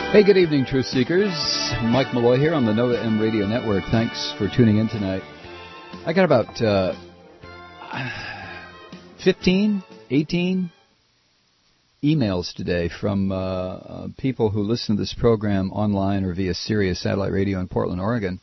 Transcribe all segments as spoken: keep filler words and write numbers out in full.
Hey, good evening, Truth Seekers. Mike Malloy here on the Nova M Radio Network. Thanks for tuning in tonight. I got about uh, fifteen, eighteen emails today from uh, uh, people who listen to this program online or via Sirius Satellite Radio in Portland, Oregon,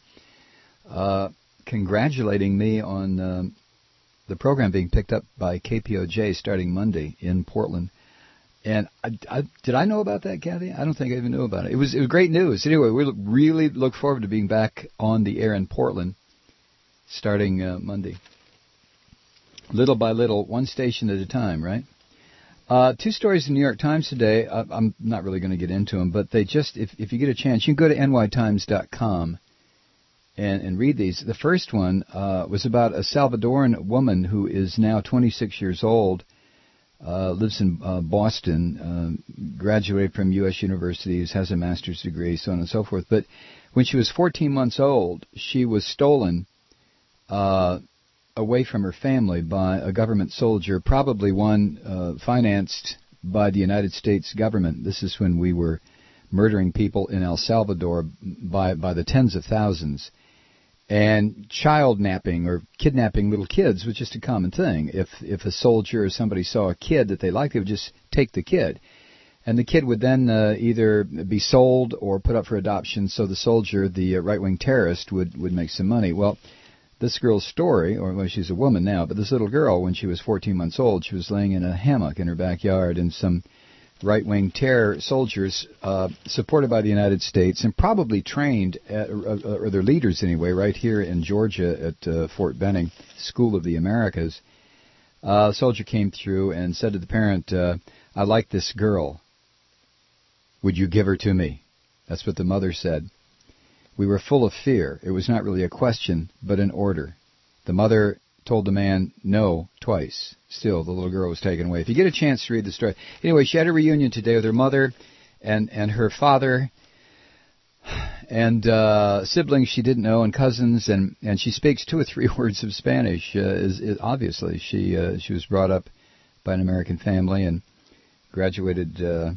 uh, congratulating me on uh, the program being picked up by K P O J starting Monday in Portland. And I, I, did I know about that, Kathy? I don't think I even knew about it. It was, it was great news. Anyway, we really look forward to being back on the air in Portland starting uh, Monday. Little by little, one station at a time, right? Uh, two stories in the New York Times today. Uh, I'm not really going to get into them, but they just, if, if you get a chance, you can go to N Y Times dot com and, and read these. The first one uh, was about a Salvadoran woman who is now twenty-six years old. Uh, lives in uh, Boston, uh, graduated from U S universities, has a master's degree, so on and so forth. But when she was fourteen months old, she was stolen uh, away from her family by a government soldier, probably one uh, financed by the United States government. This is when we were murdering people in El Salvador by, by the tens of thousands. And child napping or kidnapping little kids was just a common thing. If if a soldier or somebody saw a kid that they liked, they would just take the kid. And the kid would then uh, either be sold or put up for adoption, so the soldier, the uh, right-wing terrorist, would, would make some money. Well, this girl's story, or well, she's a woman now, but this little girl, when she was fourteen months old, she was laying in a hammock in her backyard, and some right-wing terror soldiers, uh, supported by the United States and probably trained, at, or, or their leaders anyway, right here in Georgia at uh, Fort Benning, School of the Americas. Uh, a soldier came through and said to the parent, uh, I like this girl. Would you give her to me? That's what the mother said. We were full of fear. It was not really a question, but an order. The mother told the man no twice. Still, the little girl was taken away. If you get a chance to read the story. Anyway, she had a reunion today with her mother and, and her father and uh, siblings she didn't know and cousins, and, and she speaks two or three words of Spanish. Uh, is, is obviously, she uh, she was brought up by an American family and graduated uh,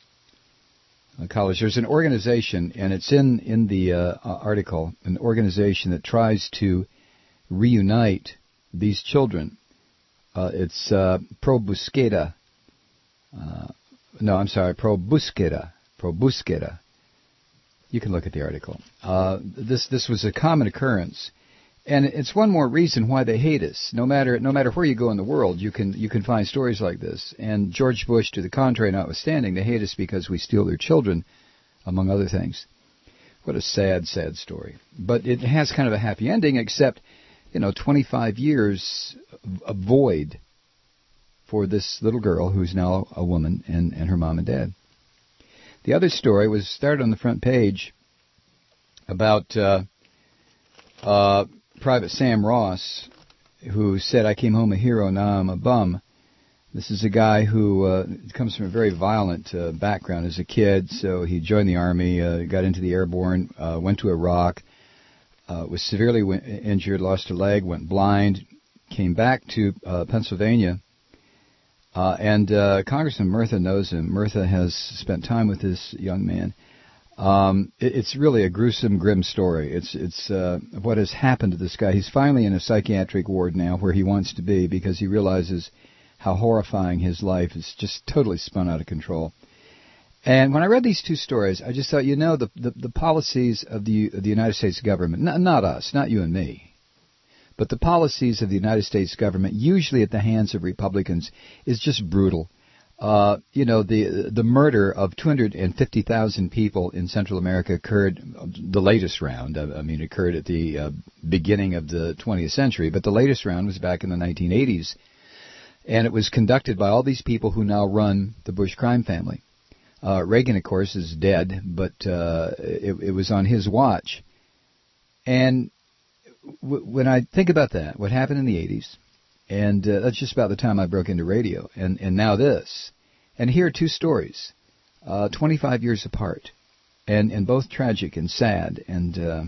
college. There's an organization, and it's in, in the uh, article, an organization that tries to reunite these children. Uh, it's uh, Pro Busqueda. Uh, no, I'm sorry, Pro Busqueda. Pro Busqueda. You can look at the article. Uh, this this was a common occurrence, and it's one more reason why they hate us. No matter no matter where you go in the world, you can you can find stories like this. And George Bush, to the contrary notwithstanding, they hate us because we steal their children, among other things. What a sad, sad story. But it has kind of a happy ending, except, you know, twenty-five years of void for this little girl who's now a woman and, and her mom and dad. The other story was started on the front page about uh, uh, Private Sam Ross, who said, I came home a hero, now I'm a bum. This is a guy who uh, comes from a very violent uh, background as a kid, so he joined the Army, uh, got into the airborne, uh, went to Iraq, Uh, was severely w- injured, lost a leg, went blind, came back to uh, Pennsylvania, uh, and uh, Congressman Murtha knows him. Murtha has spent time with this young man. Um, it, it's really a gruesome, grim story. It's it's uh, what has happened to this guy. He's finally in a psychiatric ward now where he wants to be because he realizes how horrifying his life is, just totally spun out of control. And when I read these two stories, I just thought, you know, the the, the policies of the of the United States government, not, not us, not you and me, but the policies of the United States government, usually at the hands of Republicans, is just brutal. Uh, you know, the the murder of two hundred fifty thousand people in Central America occurred, the latest round, I mean, occurred at the uh, beginning of the twentieth century, but the latest round was back in the nineteen eighties, and it was conducted by all these people who now run the Bush crime family. Uh, Reagan, of course, is dead, but uh, it, it was on his watch. And w- when I think about that, what happened in the eighties, and uh, that's just about the time I broke into radio, and, and now this. And here are two stories, uh, twenty-five years apart, and, and both tragic and sad. And uh,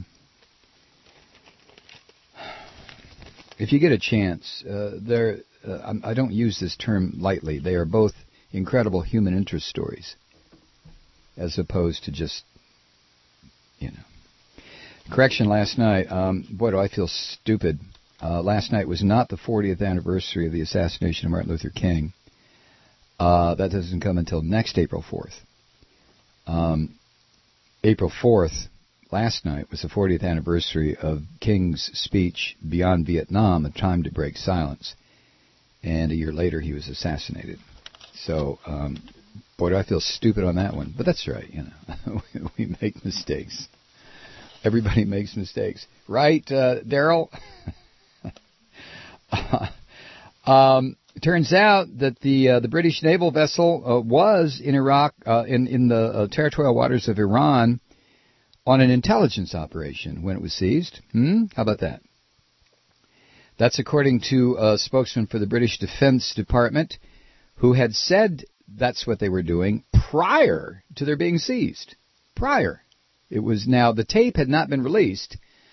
if you get a chance, uh, they're, uh, I don't use this term lightly. They are both incredible human interest stories. as opposed to just, you know. Correction last night. Um, boy, do I feel stupid. Uh, last night was not the fortieth anniversary of the assassination of Martin Luther King. Uh, that doesn't come until next April fourth. Um, April fourth, last night, was the fortieth anniversary of King's speech, Beyond Vietnam, A Time to Break Silence. And a year later, he was assassinated. So, um, boy, do I feel stupid on that one. But that's right, you know. We make mistakes. Everybody makes mistakes. Right, uh, Daryl? um... It turns out that the uh, the British naval vessel uh, was in Iraq, uh, in in the uh, territorial waters of Iran, on an intelligence operation when it was seized. Hmm? How about that? That's according to a spokesman for the British Defense Department, who had said that's what they were doing prior to their being seized. Prior, it was now the tape had not been released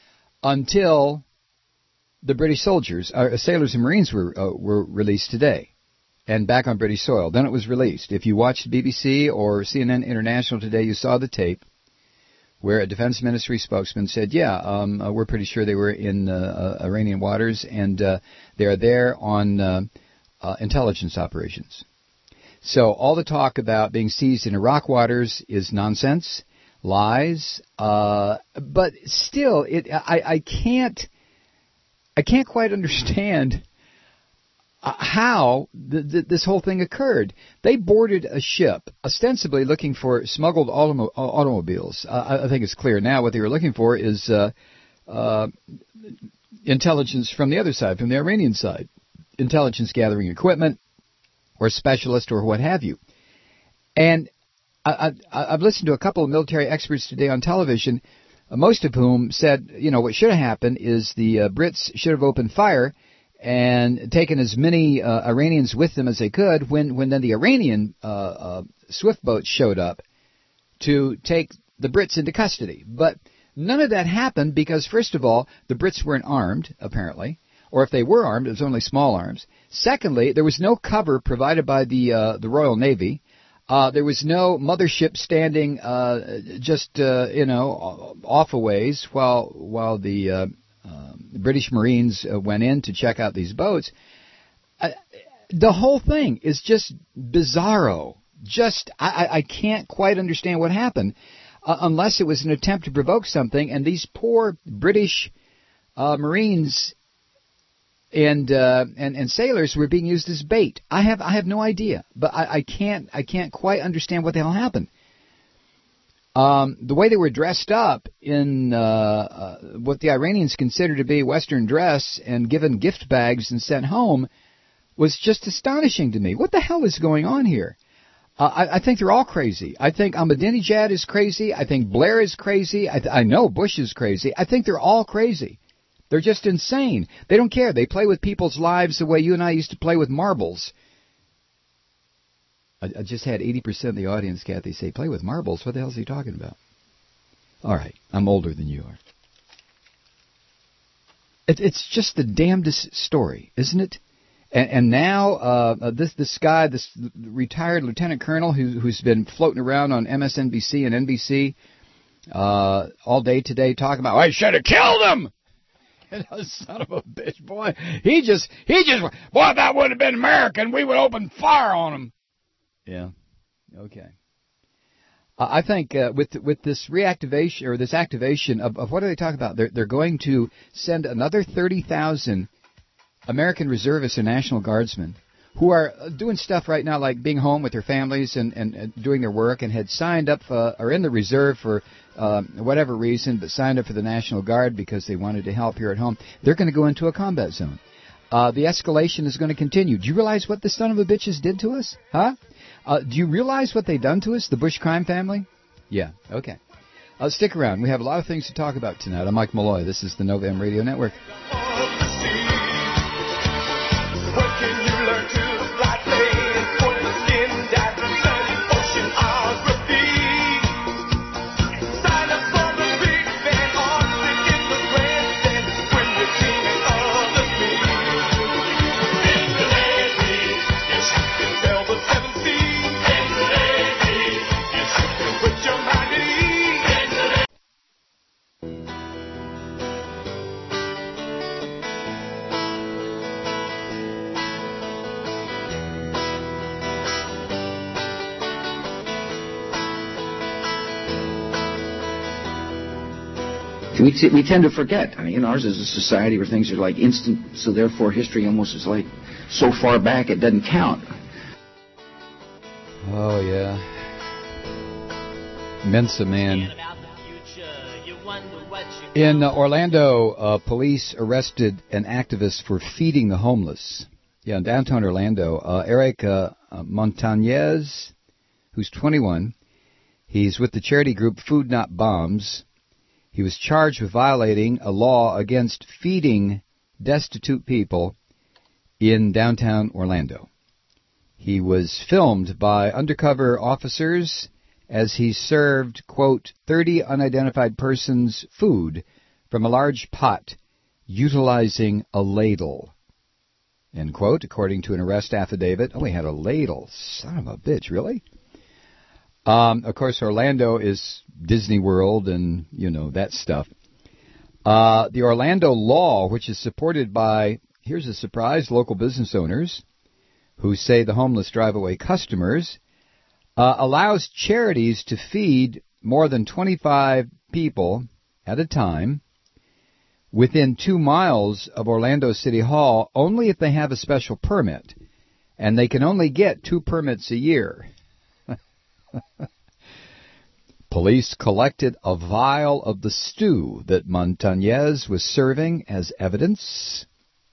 until the British soldiers, uh, sailors and Marines were uh, were released today and back on British soil. Then it was released. If you watched B B C or C N N International today, you saw the tape where a defense ministry spokesman said, yeah, um, uh, we're pretty sure they were in uh, uh, Iranian waters, and uh, they're there on uh, uh, intelligence operations. So all the talk about being seized in Iraq waters is nonsense, lies, uh, but still, it I, I can't... I can't quite understand uh, how th- th- this whole thing occurred. They boarded a ship, ostensibly looking for smuggled automo- automobiles. Uh, I think it's clear now what they were looking for is uh, uh, intelligence from the other side, from the Iranian side, intelligence gathering equipment or specialist or what have you. And I, I, I've listened to a couple of military experts today on television, most of whom said, you know, what should have happened is the uh, Brits should have opened fire and taken as many uh, Iranians with them as they could when, when then the Iranian uh, uh, swift boats showed up to take the Brits into custody. But none of that happened because, first of all, the Brits weren't armed, apparently, or if they were armed, it was only small arms. Secondly, there was no cover provided by the uh, the Royal Navy. Uh, there was no mothership standing uh, just, uh, you know, off a ways while while the uh, uh, British Marines uh, went in to check out these boats. Uh, the whole thing is just bizarro. Just, I, I can't quite understand what happened uh, unless it was an attempt to provoke something, and these poor British uh, Marines And, uh, and and sailors were being used as bait. I have I have no idea, but I, I can't I can't quite understand what the hell happened. Um, the way they were dressed up in uh, uh, what the Iranians consider to be Western dress and given gift bags and sent home was just astonishing to me. What the hell is going on here? Uh, I, I think they're all crazy. I think Ahmadinejad is crazy. I think Blair is crazy. I, th- I know Bush is crazy. I think they're all crazy. They're just insane. They don't care. They play with people's lives the way you and I used to play with marbles. I, I just had eighty percent of the audience, Kathy, say, play with marbles? What the hell is he talking about? All right, I'm older than you are. It, it's just the damnedest story, isn't it? And, and now uh, this this guy, this retired lieutenant colonel who, who's been floating around on M S N B C and N B C uh, all day today talking about, I should have killed him! Son of a bitch, boy. He just, he just, boy, if that would have been American, we would open fire on him. Yeah. Okay. Uh, I think uh, with with this reactivation, or this activation of, of what are they talking about? They're, they're going to send another thirty thousand American reservists and National Guardsmen who are doing stuff right now like being home with their families and, and, and doing their work and had signed up for, or in the reserve for uh, whatever reason, but signed up for the National Guard because they wanted to help here at home. They're going to go into a combat zone. Uh, the escalation is going to continue. Do you realize what the son of a bitches did to us? Huh? Uh, do you realize what they've done to us, the Bush crime family? Yeah, okay. Uh, stick around. We have a lot of things to talk about tonight. I'm Mike Malloy. This is the Nova M Radio Network. We, t- we tend to forget. I mean, ours is a society where things are like instant, so therefore history almost is like so far back it doesn't count. Oh, yeah. Mensa, man. In uh, Orlando, uh, police arrested an activist for feeding the homeless. Yeah, in downtown Orlando, uh, Eric uh, uh, Montañez, who's twenty-one, he's with the charity group Food Not Bombs. He was charged with violating a law against feeding destitute people in downtown Orlando. He was filmed by undercover officers as he served, quote, thirty unidentified persons food from a large pot utilizing a ladle, end quote, according to an arrest affidavit. Oh, he had a ladle. Son of a bitch, really? Um, of course, Orlando is Disney World and, you know, that stuff. Uh, the Orlando law, which is supported by, here's a surprise, local business owners who say the homeless drive away customers, uh, allows charities to feed more than twenty-five people at a time within two miles of Orlando City Hall only if they have a special permit, and they can only get two permits a year. Police collected a vial of the stew that Montañez was serving as evidence.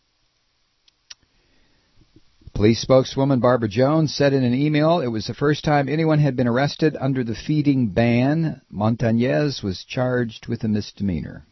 Police spokeswoman Barbara Jones said in an email it was the first time anyone had been arrested under the feeding ban. Montañez was charged with a misdemeanor.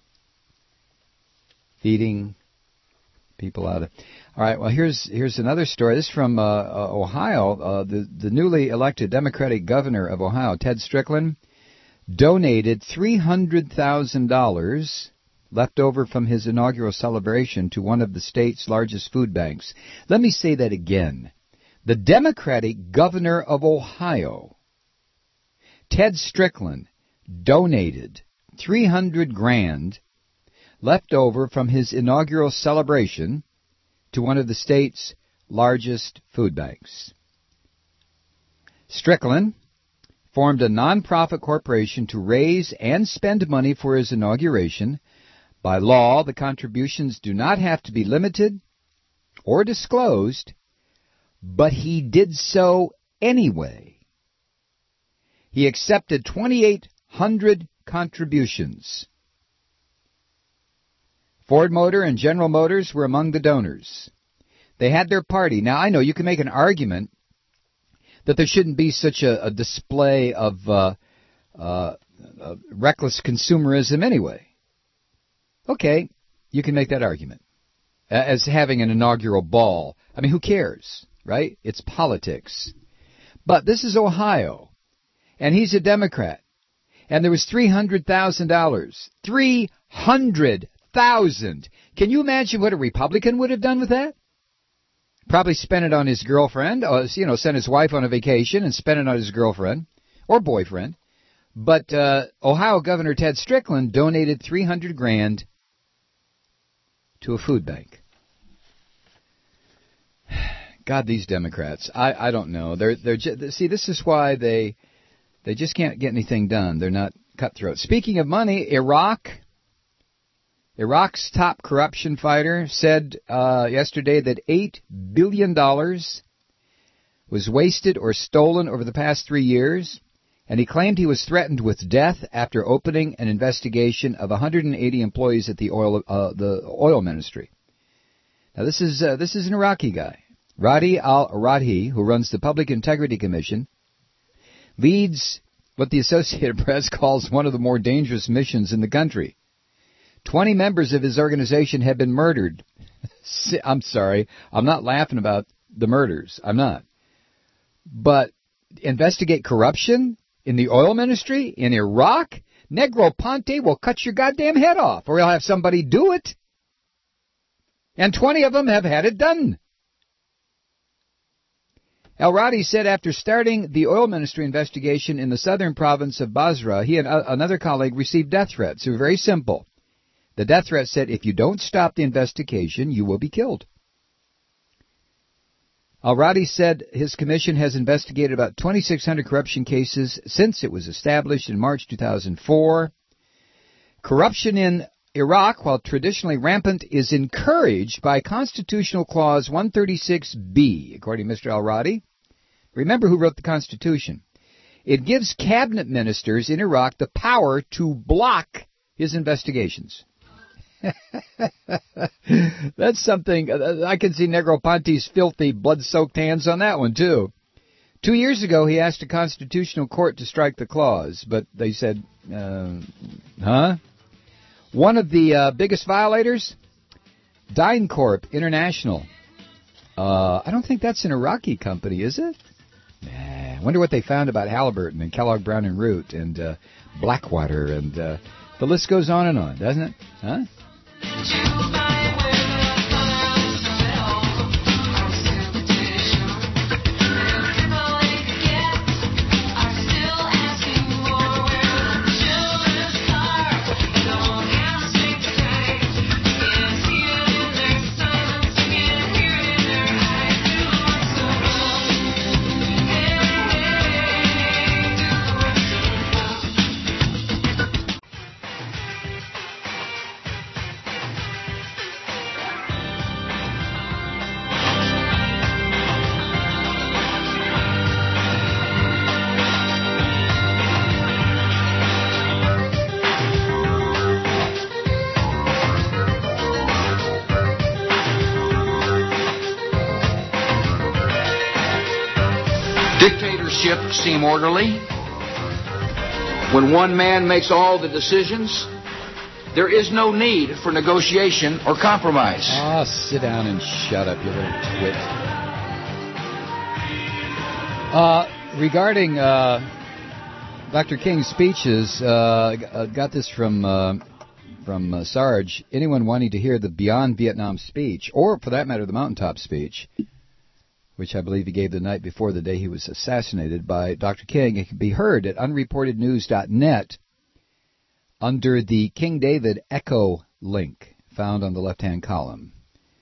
Feeding people out of... All right, well, here's here's another story. This is from uh, uh, Ohio. Uh, the, the newly elected Democratic governor of Ohio, Ted Strickland, donated three hundred thousand dollars left over from his inaugural celebration to one of the state's largest food banks. Let me say that again. The Democratic governor of Ohio, Ted Strickland, donated three hundred grand left over from his inaugural celebration to one of the state's largest food banks. Strickland formed a nonprofit corporation to raise and spend money for his inauguration. By law, the contributions do not have to be limited or disclosed, but he did so anyway. He accepted twenty-eight hundred contributions. Ford Motor and General Motors were among the donors. They had their party. Now, I know you can make an argument that there shouldn't be such a, a display of uh, uh, uh, reckless consumerism anyway. Okay, you can make that argument as having an inaugural ball. I mean, who cares, right? It's politics. But this is Ohio, and he's a Democrat, and there was three hundred thousand dollars. three hundred thousand dollars. Can you imagine what a Republican would have done with that? Probably spent it on his girlfriend, or, you know, sent his wife on a vacation and spent it on his girlfriend or boyfriend. But uh, Ohio Governor Ted Strickland donated three hundred grand to a food bank. God, these Democrats, I, I don't know. They're they're just, see, this is why they they just can't get anything done. They're not cutthroat. Speaking of money, Iraq, Iraq's top corruption fighter said uh, yesterday that eight billion dollars was wasted or stolen over the past three years. And he claimed he was threatened with death after opening an investigation of one hundred eighty employees at the oil uh, the oil ministry. Now this is uh, this is an Iraqi guy, Radi al-Radhi, who runs the Public Integrity Commission, leads what the Associated Press calls one of the more dangerous missions in the country. Twenty members of his organization have been murdered. I'm sorry, I'm not laughing about the murders. I'm not, but investigate corruption in the oil ministry in Iraq? Negroponte will cut your goddamn head off, or he'll have somebody do it. And twenty of them have had it done. El-Radi said after starting the oil ministry investigation in the southern province of Basra, he and uh, another colleague received death threats. They were very simple. The death threat said, if you don't stop the investigation, you will be killed. Al-Radi said his commission has investigated about twenty-six hundred corruption cases since it was established in March two thousand four. Corruption in Iraq, while traditionally rampant, is encouraged by Constitutional Clause one thirty-six B, according to Mister El-Radi. Remember who wrote the Constitution. It gives cabinet ministers in Iraq the power to block his investigations. That's something. I can see Negroponte's filthy, blood-soaked hands on that one, too. Two years ago, he asked a constitutional court to strike the clause, but they said, uh, huh? One of the uh, biggest violators? DynCorp International. Uh, I don't think that's an Iraqi company, is it? Nah, I wonder what they found about Halliburton and Kellogg Brown and Root and uh, Blackwater, and uh, the list goes on and on, doesn't it? Huh? Dictatorships seem orderly. When one man makes all the decisions, there is no need for negotiation or compromise. Ah, oh, sit down and shut up, you little twit. Uh, regarding uh, Doctor King's speeches, uh, got this from uh, from uh, Sarge. Anyone wanting to hear the Beyond Vietnam speech, or for that matter, the Mountaintop speech, which I believe he gave the night before the day he was assassinated by Doctor King, it can be heard at unreported news dot net under the King David Echo link found on the left-hand column.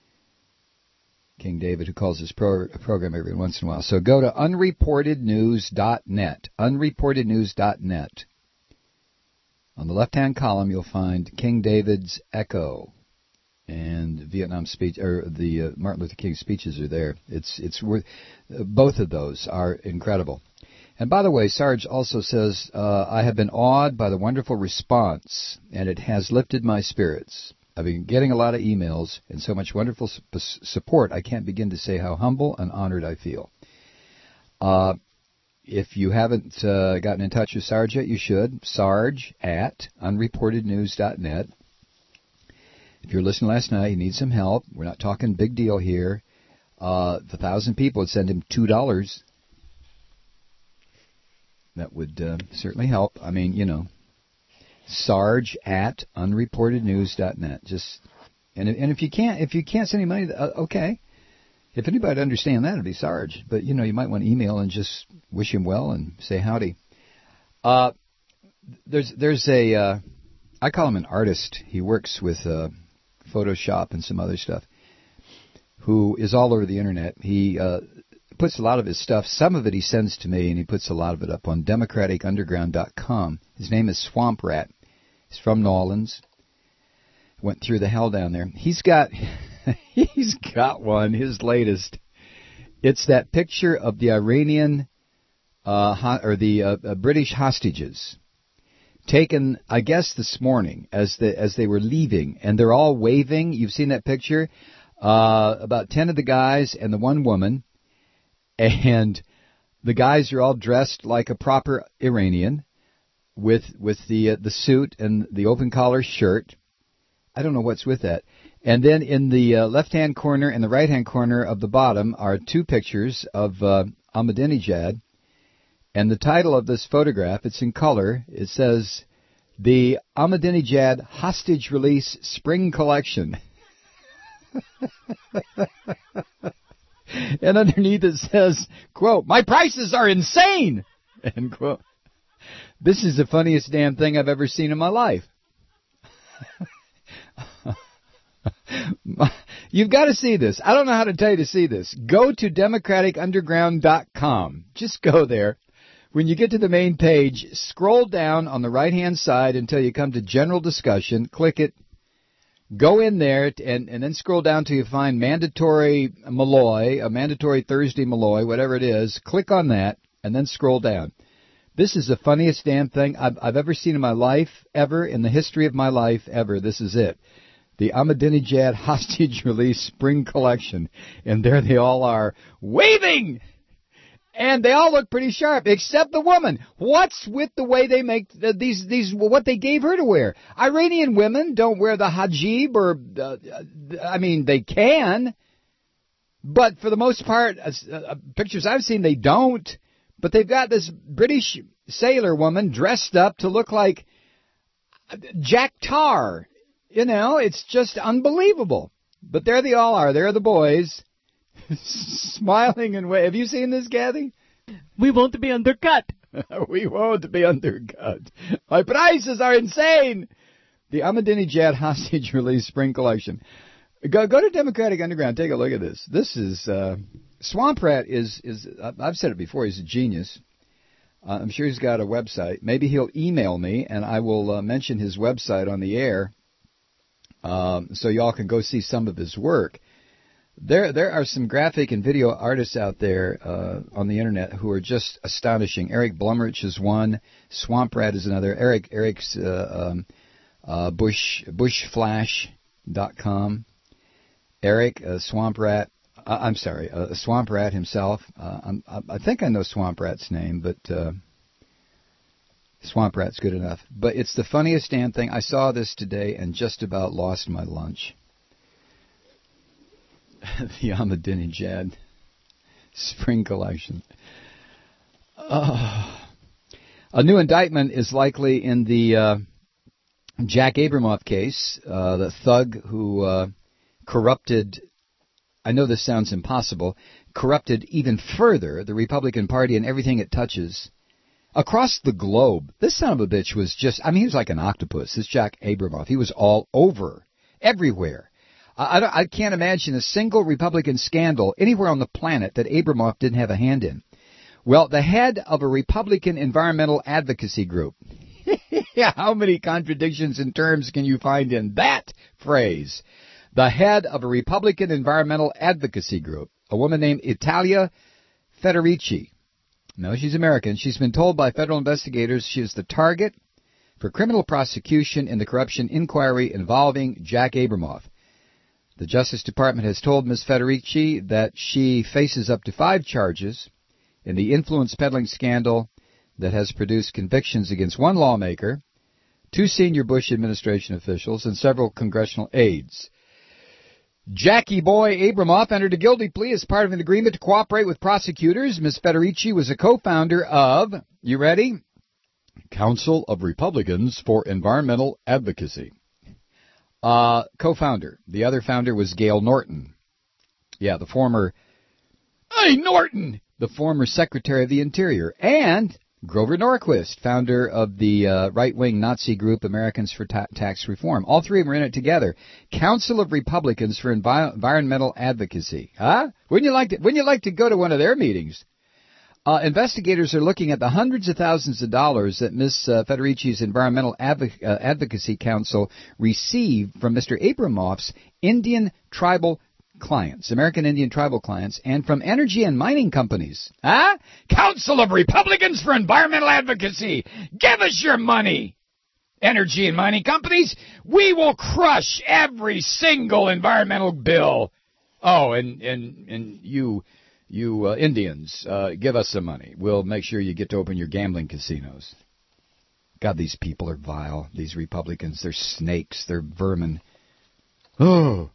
King David, who calls his pro- program every once in a while. So go to unreported news dot net, unreported news dot net. On the left-hand column, you'll find King David's Echo. And Vietnam speech, or the uh, Martin Luther King speeches are there. It's it's worth. Uh, both of those are incredible. And by the way, Sarge also says, uh, I have been awed by the wonderful response, and it has lifted my spirits. I've been getting a lot of emails and so much wonderful su- support. I can't begin to say how humble and honored I feel. Uh, if you haven't uh, gotten in touch with Sarge yet, you should. Sarge at unreported news dot net. If you were listening last night, you need some help. We're not talking big deal here. Uh, if a thousand people would send him two dollars, that would uh, certainly help. I mean, you know, Sarge at unreported news dot net. Just and and if you can't if you can't send any money, uh, okay. If anybody would understand that, it'd be Sarge. But you know, you might want to email and just wish him well and say howdy. Uh, there's there's a uh, I call him an artist. He works with Uh, Photoshop and some other stuff, who is all over the internet. He uh, puts a lot of his stuff, some of it he sends to me, and he puts a lot of it up on democratic underground dot com. His name is Swamp Rat. He's from New Orleans. Went through the hell down there. He's got, he's got one, his latest. It's that picture of the Iranian, uh, ho- or the uh, uh, British hostages, taken, I guess, this morning as the as they were leaving, and they're all waving. You've seen that picture. Uh, about ten of the guys and the one woman, and the guys are all dressed like a proper Iranian, with with the uh, the suit and the open collar shirt. I don't know what's with that. And then in the uh, left-hand corner and the right-hand corner of the bottom are two pictures of uh, Ahmadinejad. And the title of this photograph, it's in color, it says, the Ahmadinejad Hostage Release Spring Collection. And underneath it says, quote, my prices are insane, end quote. This is the funniest damn thing I've ever seen in my life. You've got to see this. I don't know how to tell you to see this. Go to democratic underground dot com. Just go there. When you get to the main page, scroll down on the right-hand side until you come to General Discussion. Click it. Go in there and, and then scroll down till you find Mandatory Malloy, a Mandatory Thursday Malloy, whatever it is. Click on that and then scroll down. This is the funniest damn thing I've, I've ever seen in my life, ever, in the history of my life, ever. This is it. The Ahmadinejad Hostage Release Spring Collection. And there they all are, waving! And they all look pretty sharp, except the woman. What's with the way they make uh, these, these, what they gave her to wear? Iranian women don't wear the hijab, or, uh, I mean, they can. But for the most part, uh, uh, pictures I've seen, they don't. But they've got this British sailor woman dressed up to look like Jack Tar. You know, it's just unbelievable. But there they all are. There are the boys. Smiling and waving. Have you seen this, Kathy? We won't be undercut. We won't be undercut. My prices are insane. The Ahmadinejad Hostage Release Spring Collection. Go go to Democratic Underground. Take a look at this. This is uh, Swamp Rat is is. I've said it before. He's a genius. Uh, I'm sure he's got a website. Maybe he'll email me and I will uh, mention his website on the air, um, so y'all can go see some of his work. There there are some graphic and video artists out there uh, on the internet who are just astonishing. Eric Blumrich is one. Swamp Rat is another. Eric Eric's uh, um, uh, Bush bushflash dot com. Eric uh, Swamp Rat. Uh, I'm sorry, uh, Swamp Rat himself. Uh, I'm, I think I know Swamp Rat's name, but uh, Swamp Rat's good enough. But it's the funniest damn thing. I saw this today and just about lost my lunch. The Ahmadinejad Spring Collection. Uh, a new indictment is likely in the uh, Jack Abramoff case, uh, the thug who uh, corrupted, I know this sounds impossible, corrupted even further the Republican Party and everything it touches across the globe. This son of a bitch was just, I mean, he was like an octopus, this Jack Abramoff. He was all over, everywhere. I, I, I can't imagine a single Republican scandal anywhere on the planet that Abramoff didn't have a hand in. Well, the head of a Republican environmental advocacy group. Yeah, how many contradictions in terms can you find in that phrase? The head of a Republican environmental advocacy group, a woman named Italia Federici. No, she's American. She's been told by federal investigators she is the target for criminal prosecution in the corruption inquiry involving Jack Abramoff. The Justice Department has told Miz Federici that she faces up to five charges in the influence peddling scandal that has produced convictions against one lawmaker, two senior Bush administration officials, and several congressional aides. Jackie Boy Abramoff entered a guilty plea as part of an agreement to cooperate with prosecutors. Miz Federici was a co-founder of, you ready? Council of Republicans for Environmental Advocacy. Uh, co-founder. The other founder was Gail Norton. Yeah, the former, hey, Norton! The former Secretary of the Interior. And Grover Norquist, founder of the uh, right-wing Nazi group Americans for Ta- Tax Reform. All three of them are in it together. Council of Republicans for Envi- Environmental Advocacy. Huh? Wouldn't you like to, wouldn't you like to go to one of their meetings? Uh, investigators are looking at the hundreds of thousands of dollars that Miz Uh, Federici's Environmental Advo- uh, Advocacy Council received from Mister Abramoff's Indian tribal clients, American Indian tribal clients, and from energy and mining companies. Huh? Council of Republicans for Environmental Advocacy. Give us your money. Energy and mining companies, we will crush every single environmental bill. Oh, and, and, and you... You uh, Indians, uh, give us some money. We'll make sure you get to open your gambling casinos. God, these people are vile. These Republicans, they're snakes. They're vermin. Oh.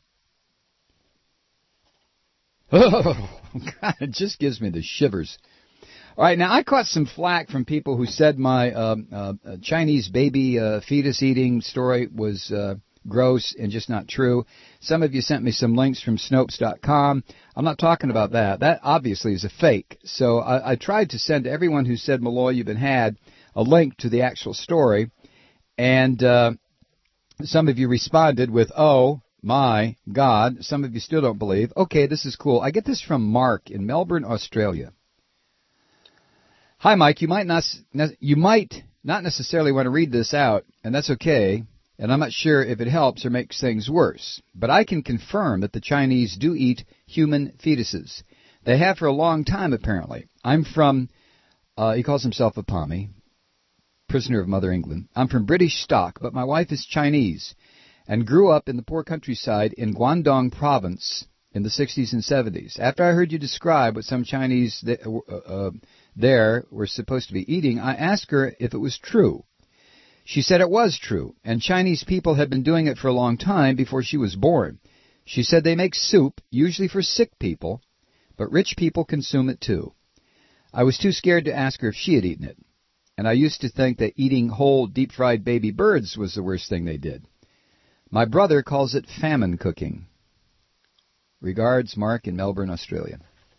Oh, God, it just gives me the shivers. All right, now I caught some flack from people who said my uh, uh, Chinese baby uh, fetus eating story was uh, gross and just not true. Some of you sent me some links from Snopes dot com. I'm not talking about that. That obviously is a fake. So I, I tried to send to everyone who said, Malloy, you've been had, a link to the actual story. And uh, some of you responded with, oh, my God. Some of you still don't believe. Okay, this is cool. I get this from Mark in Melbourne, Australia. Hi, Mike. You might not you might not necessarily want to read this out, and that's okay. And I'm not sure if it helps or makes things worse. But I can confirm that the Chinese do eat human fetuses. They have for a long time, apparently. I'm from, uh, he calls himself a Pommy, prisoner of Mother England. I'm from British stock, but my wife is Chinese and grew up in the poor countryside in Guangdong province in the sixties and seventies. After I heard you describe what some Chinese th- uh, uh, there were supposed to be eating, I asked her if it was true. She said it was true, and Chinese people had been doing it for a long time before she was born. She said they make soup, usually for sick people, but rich people consume it too. I was too scared to ask her if she had eaten it, and I used to think that eating whole deep-fried baby birds was the worst thing they did. My brother calls it famine cooking. Regards, Mark in Melbourne, Australia.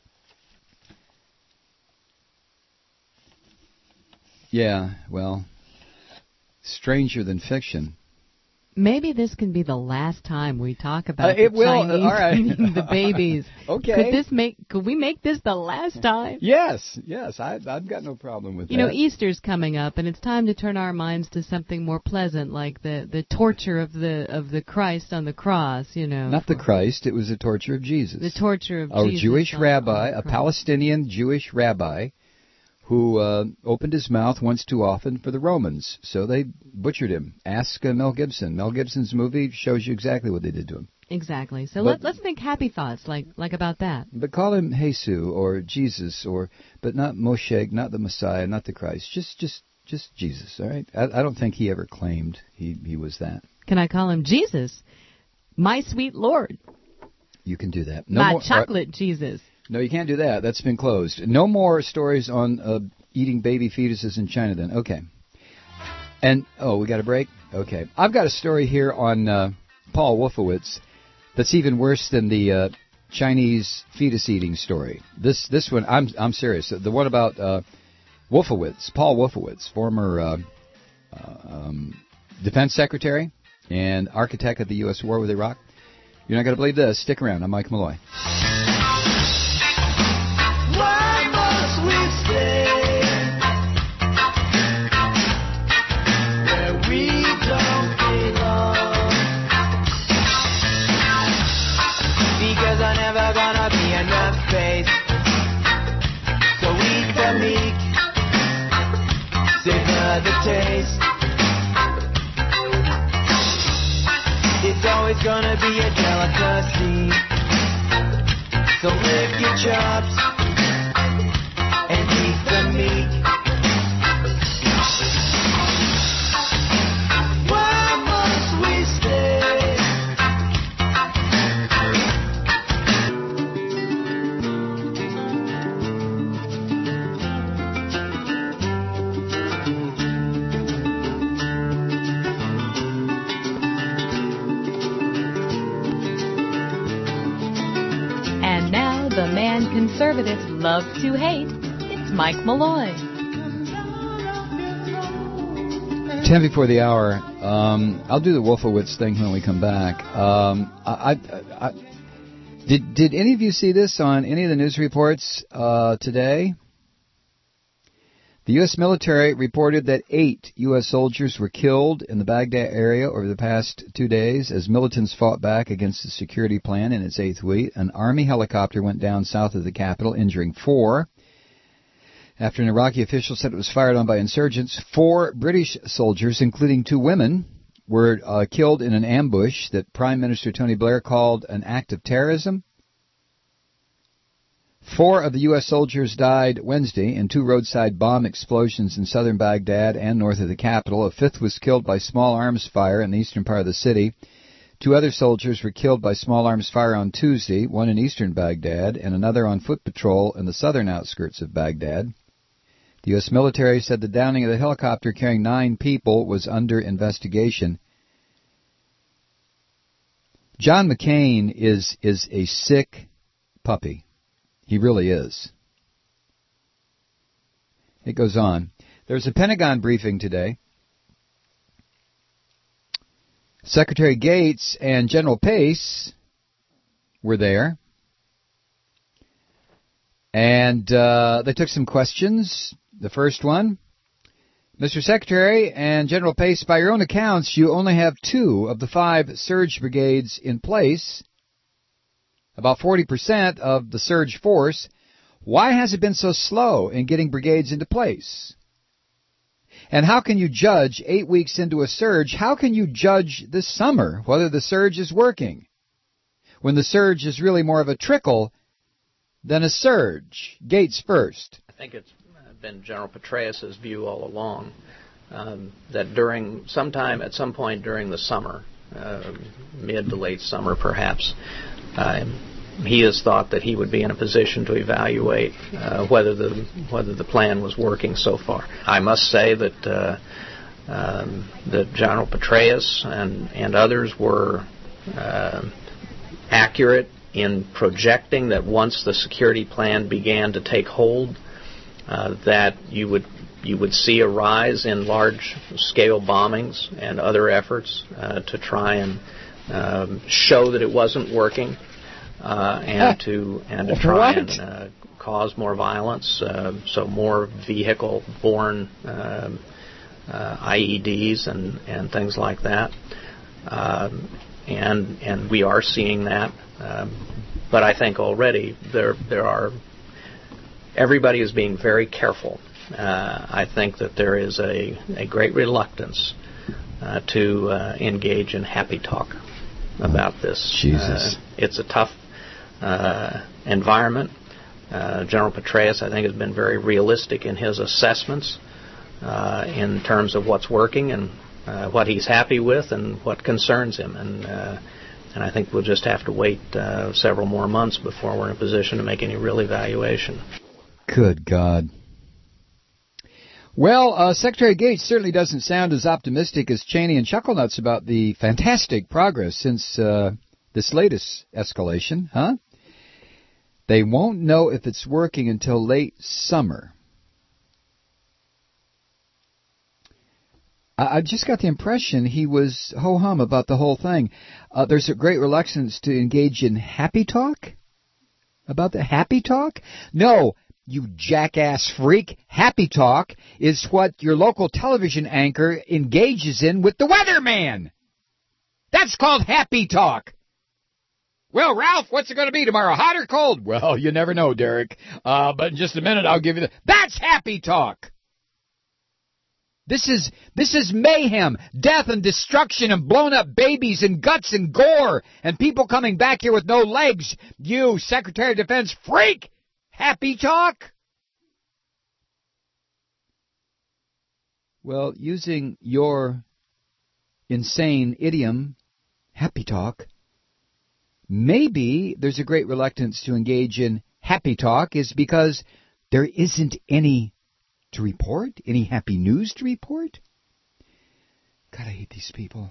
Yeah, well, stranger than fiction. Maybe this can be the last time we talk about uh, it the will. Chinese All right. eating the babies. Okay. Could this make? Could we make this the last time? Yes, yes. I, I've got no problem with you that. You know, Easter's coming up, and it's time to turn our minds to something more pleasant, like the, the torture of the of the Christ on the cross. You know, not the Christ. It was the torture of Jesus. The torture of a Jesus. A Jewish on, rabbi, on a Palestinian Jewish rabbi, who uh, opened his mouth once too often for the Romans, so they butchered him. Ask uh, Mel Gibson. Mel Gibson's movie shows you exactly what they did to him. Exactly. So but, let, let's think happy thoughts, like like about that. But call him Jesus or Jesus, or but not Moshe, not the Messiah, not the Christ. Just just just Jesus. All right. I, I don't think he ever claimed he he was that. Can I call him Jesus, my sweet Lord? You can do that. No my more, chocolate uh, Jesus. No, you can't do that. That's been closed. No more stories on uh, eating baby fetuses in China then. Okay. And, oh, we got a break? Okay. I've got a story here on uh, Paul Wolfowitz that's even worse than the uh, Chinese fetus eating story. This this one, I'm I'm serious. The one about uh, Wolfowitz, Paul Wolfowitz, former uh, uh, um, defense secretary and architect of the U S war with Iraq. You're not going to believe this. Stick around. I'm Mike Malloy. The taste. It's always gonna be a delicacy. So lick your chops and eat the meat. Why must we stay? The man conservatives love to hate. It's Mike Malloy. Ten before the hour. Um, I'll do the Wolfowitz thing when we come back. Um, I, I, I, did did any of you see this on any of the news reports uh, today? The U S military reported that eight U S soldiers were killed in the Baghdad area over the past two days as militants fought back against the security plan in its eighth week. An Army helicopter went down south of the capital, injuring four. After an Iraqi official said it was fired on by insurgents, four British soldiers, including two women, were uh, killed in an ambush that Prime Minister Tony Blair called an act of terrorism. Four of the U S soldiers died Wednesday in two roadside bomb explosions in southern Baghdad and north of the capital. A fifth was killed by small arms fire in the eastern part of the city. Two other soldiers were killed by small arms fire on Tuesday, one in eastern Baghdad and another on foot patrol in the southern outskirts of Baghdad. The U S military said the downing of the helicopter carrying nine people was under investigation. John McCain is is a sick puppy. He really is. It goes on. There's a Pentagon briefing today. Secretary Gates and General Pace were there. And uh, they took some questions. The first one, Mister Secretary and General Pace, by your own accounts, you only have two of the five surge brigades in place, about forty percent of the surge force. Why has it been so slow in getting brigades into place? And how can you judge eight weeks into a surge, how can you judge this summer whether the surge is working, when the surge is really more of a trickle than a surge? Gates first. I think it's been General Petraeus' view all along um, that during sometime at some point during the summer, uh, mid to late summer perhaps, uh, he has thought that he would be in a position to evaluate uh, whether the whether the plan was working so far. I must say that uh, um, that General Petraeus and and others were uh, accurate in projecting that once the security plan began to take hold, Uh, that you would you would see a rise in large-scale bombings and other efforts uh, to try and um, show that it wasn't working, uh, and to and to try what? and uh, cause more violence. Uh, so more vehicle-borne um, uh, I E Ds and, and things like that. Um, and and we are seeing that, um, but I think already there there are. Everybody is being very careful. Uh, I think that there is a, a great reluctance uh, to uh, engage in happy talk about this. Jesus. Uh, it's a tough uh, environment. Uh, General Petraeus, I think, has been very realistic in his assessments uh, in terms of what's working and uh, what he's happy with and what concerns him. And uh, and I think we'll just have to wait uh, several more months before we're in a position to make any real evaluation. Good God. Well, uh, Secretary Gates certainly doesn't sound as optimistic as Cheney and Chucklenuts about the fantastic progress since uh, this latest escalation, huh? They won't know if it's working until late summer. I, I just got the impression he was ho-hum about the whole thing. Uh, there's a great reluctance to engage in happy talk? About the happy talk? No. You jackass freak, happy talk is what your local television anchor engages in with the weatherman. That's called happy talk. Well, Ralph, what's it going to be tomorrow, hot or cold? Well, you never know, Derek. Uh, but in just a minute, I'll give you the... That's happy talk. This is this is mayhem, death and destruction and blown up babies and guts and gore and people coming back here with no legs. You, Secretary of Defense freak! Happy talk? Well, using your insane idiom, happy talk, maybe there's a great reluctance to engage in happy talk is because there isn't any to report, any happy news to report. God, I hate these people.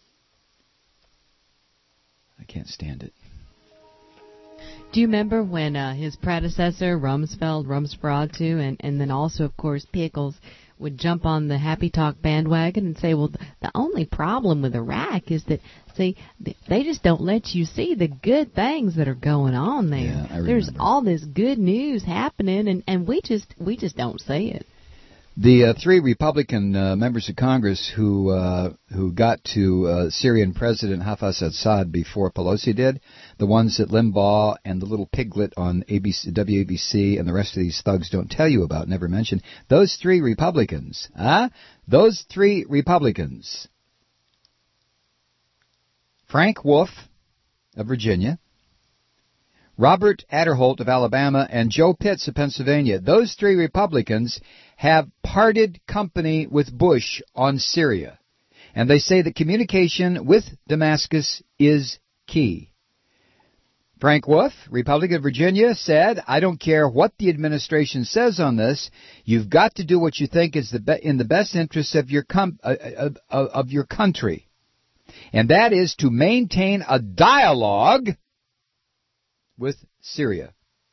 I can't stand it. Do you remember when uh, his predecessor, Rumsfeld, Rumsferatu, and, and then also, of course, Pickles, would jump on the happy talk bandwagon and say, well, the only problem with Iraq is that, see, they just don't let you see the good things that are going on there. Yeah, I remember. There's all this good news happening, and, and we just we just don't see it. The uh, three Republican uh, members of Congress who uh, who got to uh, Syrian President Hafez al-Assad before Pelosi did, the ones that Limbaugh and the little piglet on A B C, W A B C and the rest of these thugs don't tell you about, never mention, those three Republicans, huh? Those three Republicans, Frank Wolf of Virginia, Robert Aderholt of Alabama, and Joe Pitts of Pennsylvania. Those three Republicans have parted company with Bush on Syria. And they say that communication with Damascus is key. Frank Wolf, Republican of Virginia, said, I don't care what the administration says on this, you've got to do what you think is the be- in the best interest of your com- uh, uh, uh, of your country. And that is to maintain a dialogue with Syria.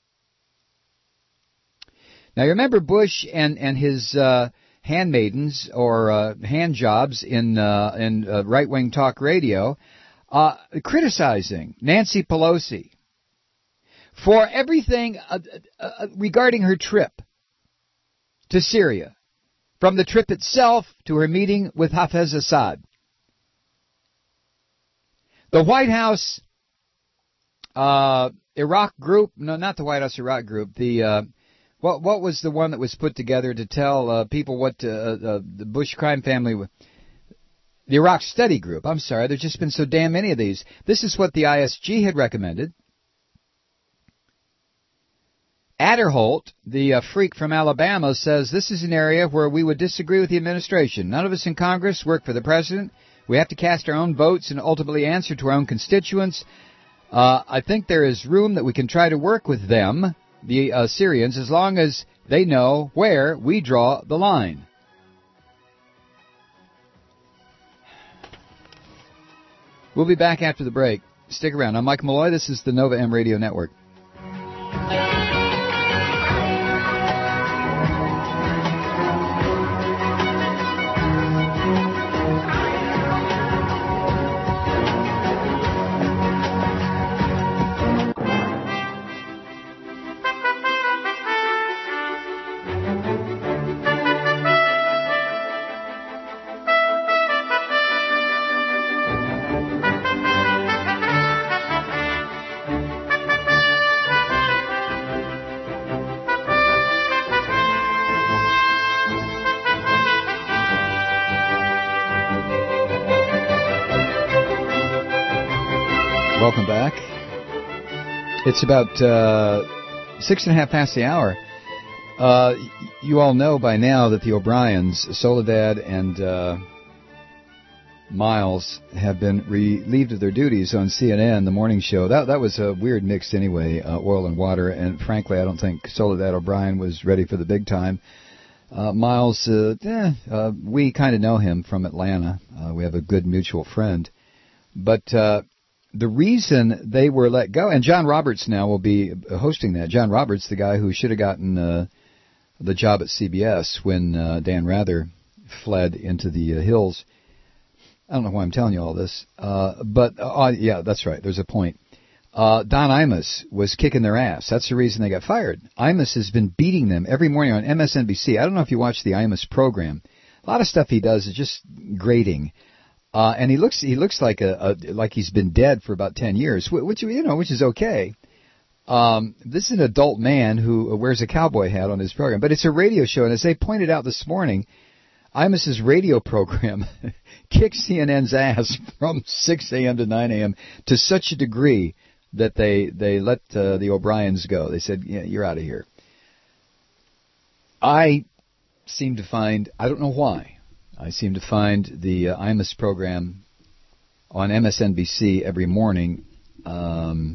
Now, you remember Bush and, and his uh, handmaidens or uh, hand jobs in, uh, in uh, right-wing talk radio uh, criticizing Nancy Pelosi for everything uh, uh, regarding her trip to Syria, from the trip itself to her meeting with Hafez Assad. The White House uh, Iraq group, no, not the White House Iraq group, the, uh, what what was the one that was put together to tell uh, people what uh, uh, the Bush crime family, the Iraq Study Group, I'm sorry, there's just been so damn many of these. This is what the I S G had recommended. Adderholt, the uh, freak from Alabama, says this is an area where we would disagree with the administration. None of us in Congress work for the president. We have to cast our own votes and ultimately answer to our own constituents. Uh, I think there is room that we can try to work with them, the uh, Syrians, as long as they know where we draw the line. We'll be back after the break. Stick around. I'm Mike Malloy. This is the Nova M Radio Network. Welcome back. It's about uh, six and a half past the hour. Uh, you all know by now that the O'Briens, Soledad and uh, Miles, have been relieved of their duties on C N N, the morning show. That that was a weird mix anyway, uh, oil and water. And frankly, I don't think Soledad O'Brien was ready for the big time. Uh, Miles, uh, eh, uh, we kind of know him from Atlanta. Uh, we have a good mutual friend. But uh, the reason they were let go, and John Roberts now will be hosting that. John Roberts, the guy who should have gotten uh, the job at C B S when uh, Dan Rather fled into the uh, hills. I don't know why I'm telling you all this, uh, but uh, yeah, that's right. There's a point. Uh, Don Imus was kicking their ass. That's the reason they got fired. Imus has been beating them every morning on M S N B C. I don't know if you watch the Imus program. A lot of stuff he does is just grating. Uh, and he looks he looks like a, a like he's been dead for about ten years, which you know which is okay. Um, this is an adult man who wears a cowboy hat on his program, but it's a radio show, and as they pointed out this morning, Imus's radio program kicked C N N's ass from six a.m. to nine a.m. to such a degree that they they let uh, the O'Briens go. They said, yeah, you're out of here. I seem to find, I don't know why, I seem to find the uh, Imus program on M S N B C every morning um,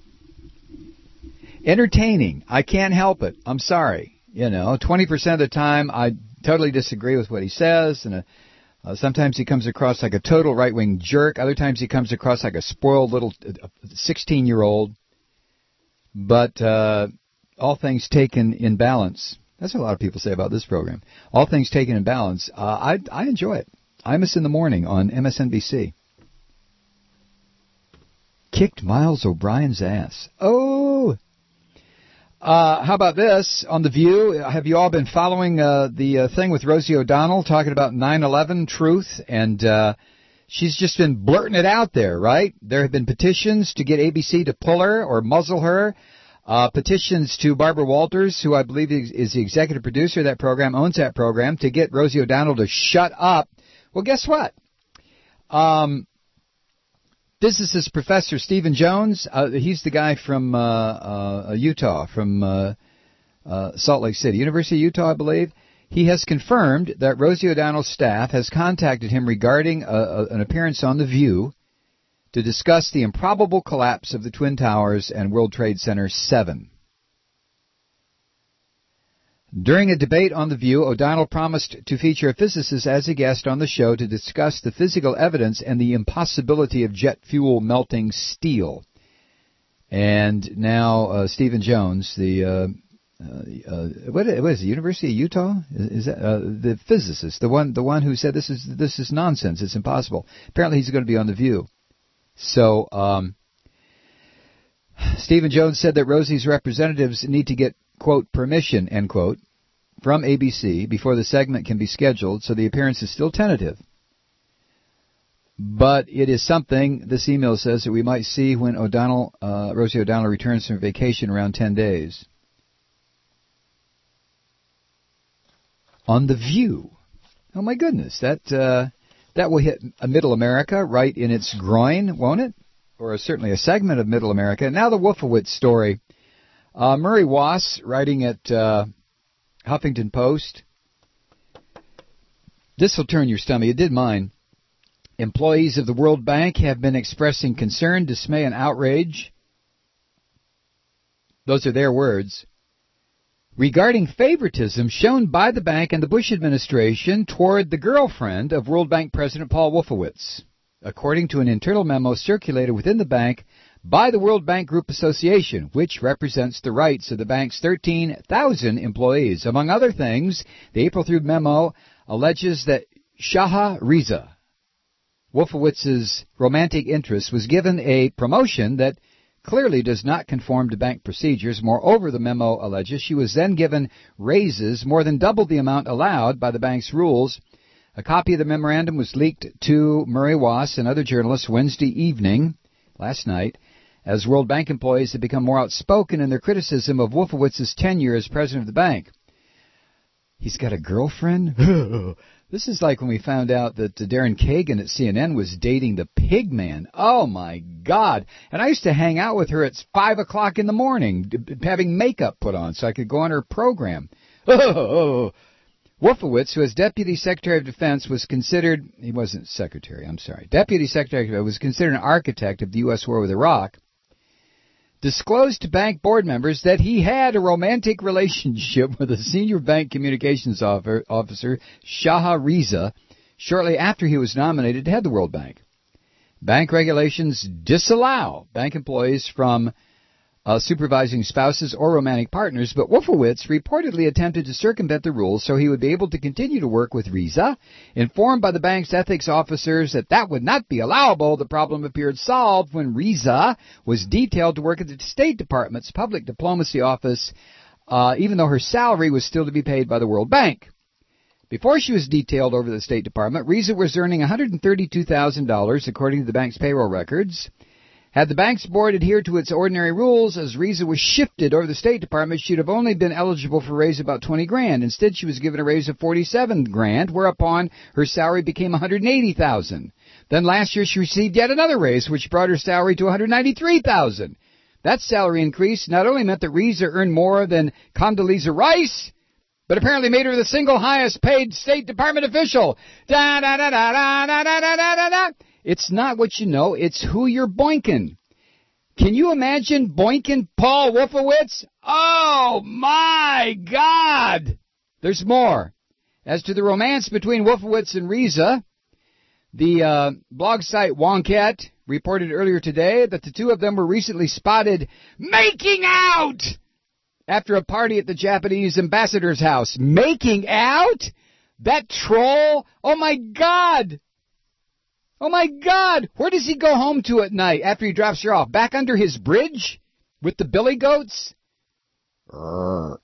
entertaining. I can't help it. I'm sorry. You know, twenty percent of the time I totally disagree with what he says, and uh, uh, sometimes he comes across like a total right-wing jerk. Other times he comes across like a spoiled little sixteen-year-old. But uh, all things taken in balance. That's what a lot of people say about this program. All things taken in balance. Uh, I I enjoy it. Imus in the morning on M S N B C. Kicked Miles O'Brien's ass. Oh! Uh, how about this? On The View, have you all been following uh, the uh, thing with Rosie O'Donnell talking about nine eleven truth? And uh, she's just been blurting it out there, right? There have been petitions to get A B C to pull her or muzzle her. Uh, petitions to Barbara Walters, who I believe is, is the executive producer of that program, owns that program, to get Rosie O'Donnell to shut up. Well, guess what? Um, physicist Professor Stephen Jones, uh, he's the guy from uh, uh, Utah, from uh, uh, Salt Lake City, University of Utah, I believe. He has confirmed that Rosie O'Donnell's staff has contacted him regarding a, a, an appearance on The View to discuss the improbable collapse of the Twin Towers and World Trade Center seven. During a debate on The View, O'Donnell promised to feature a physicist as a guest on the show to discuss the physical evidence and the impossibility of jet fuel melting steel. And now uh, Stephen Jones, the uh, uh, uh, what, what is it, University of Utah? Is, is that uh, the physicist, the one the one who said this is this is nonsense, it's impossible. Apparently, he's going to be on The View. So, um, Stephen Jones said that Rosie's representatives need to get, quote, permission, end quote, from A B C before the segment can be scheduled, so the appearance is still tentative. But it is something, this email says, that we might see when O'Donnell, uh, Rosie O'Donnell returns from vacation around ten days. On The View. Oh, my goodness. That uh, that will hit a Middle America right in its groin, won't it? Or a, certainly a segment of Middle America. Now the Wolfowitz story. Uh, Murray Wass, writing at uh, Huffington Post. This will turn your stomach. It did mine. Employees of the World Bank have been expressing concern, dismay, and outrage. Those are their words. Regarding favoritism shown by the bank and the Bush administration toward the girlfriend of World Bank President Paul Wolfowitz, according to an internal memo circulated within the bank by the World Bank Group Association, which represents the rights of the bank's thirteen thousand employees. Among other things, the April through memo alleges that Shaha Riza, Wolfowitz's romantic interest, was given a promotion that clearly does not conform to bank procedures. Moreover, the memo alleges she was then given raises more than double the amount allowed by the bank's rules. A copy of the memorandum was leaked to Murray Wass and other journalists Wednesday evening, last night, as World Bank employees have become more outspoken in their criticism of Wolfowitz's tenure as president of the bank. He's got a girlfriend? This is like when we found out that Darren Kagan at C N N was dating the pig man. Oh, my God. And I used to hang out with her at five o'clock in the morning, having makeup put on so I could go on her program. Oh, Wolfowitz, who as Deputy Secretary of Defense was considered, he wasn't Secretary, I'm sorry, Deputy Secretary of Defense was considered an architect of the U S war with Iraq, disclosed to bank board members that he had a romantic relationship with a senior bank communications officer, Shaha Riza, shortly after he was nominated to head the World Bank. Bank regulations disallow bank employees from uh, supervising spouses or romantic partners, but Wolfowitz reportedly attempted to circumvent the rules so he would be able to continue to work with Riza. Informed by the bank's ethics officers that that would not be allowable, the problem appeared solved when Riza was detailed to work at the State Department's Public Diplomacy Office, uh, even though her salary was still to be paid by the World Bank. Before she was detailed over the State Department, Riza was earning one hundred thirty-two thousand dollars, according to the bank's payroll records. Had the bank's board adhered to its ordinary rules, as Riza was shifted over the State Department, she'd have only been eligible for a raise of about twenty grand. Instead, she was given a raise of forty-seven grand, whereupon her salary became one hundred eighty thousand. Then last year, she received yet another raise, which brought her salary to one hundred ninety-three thousand. That salary increase not only meant that Riza earned more than Condoleezza Rice, but apparently made her the single highest paid State Department official. Da da da da da da da da da da. It's not what you know, it's who you're boinking. Can you imagine boinking Paul Wolfowitz? Oh, my God! There's more. As to the romance between Wolfowitz and Riza, the uh, blog site Wonkette reported earlier today that the two of them were recently spotted making out after a party at the Japanese ambassador's house. Making out? That troll? Oh, my God! Oh, my God! Where does he go home to at night after he drops her off? Back under his bridge? With the billy goats? Urgh.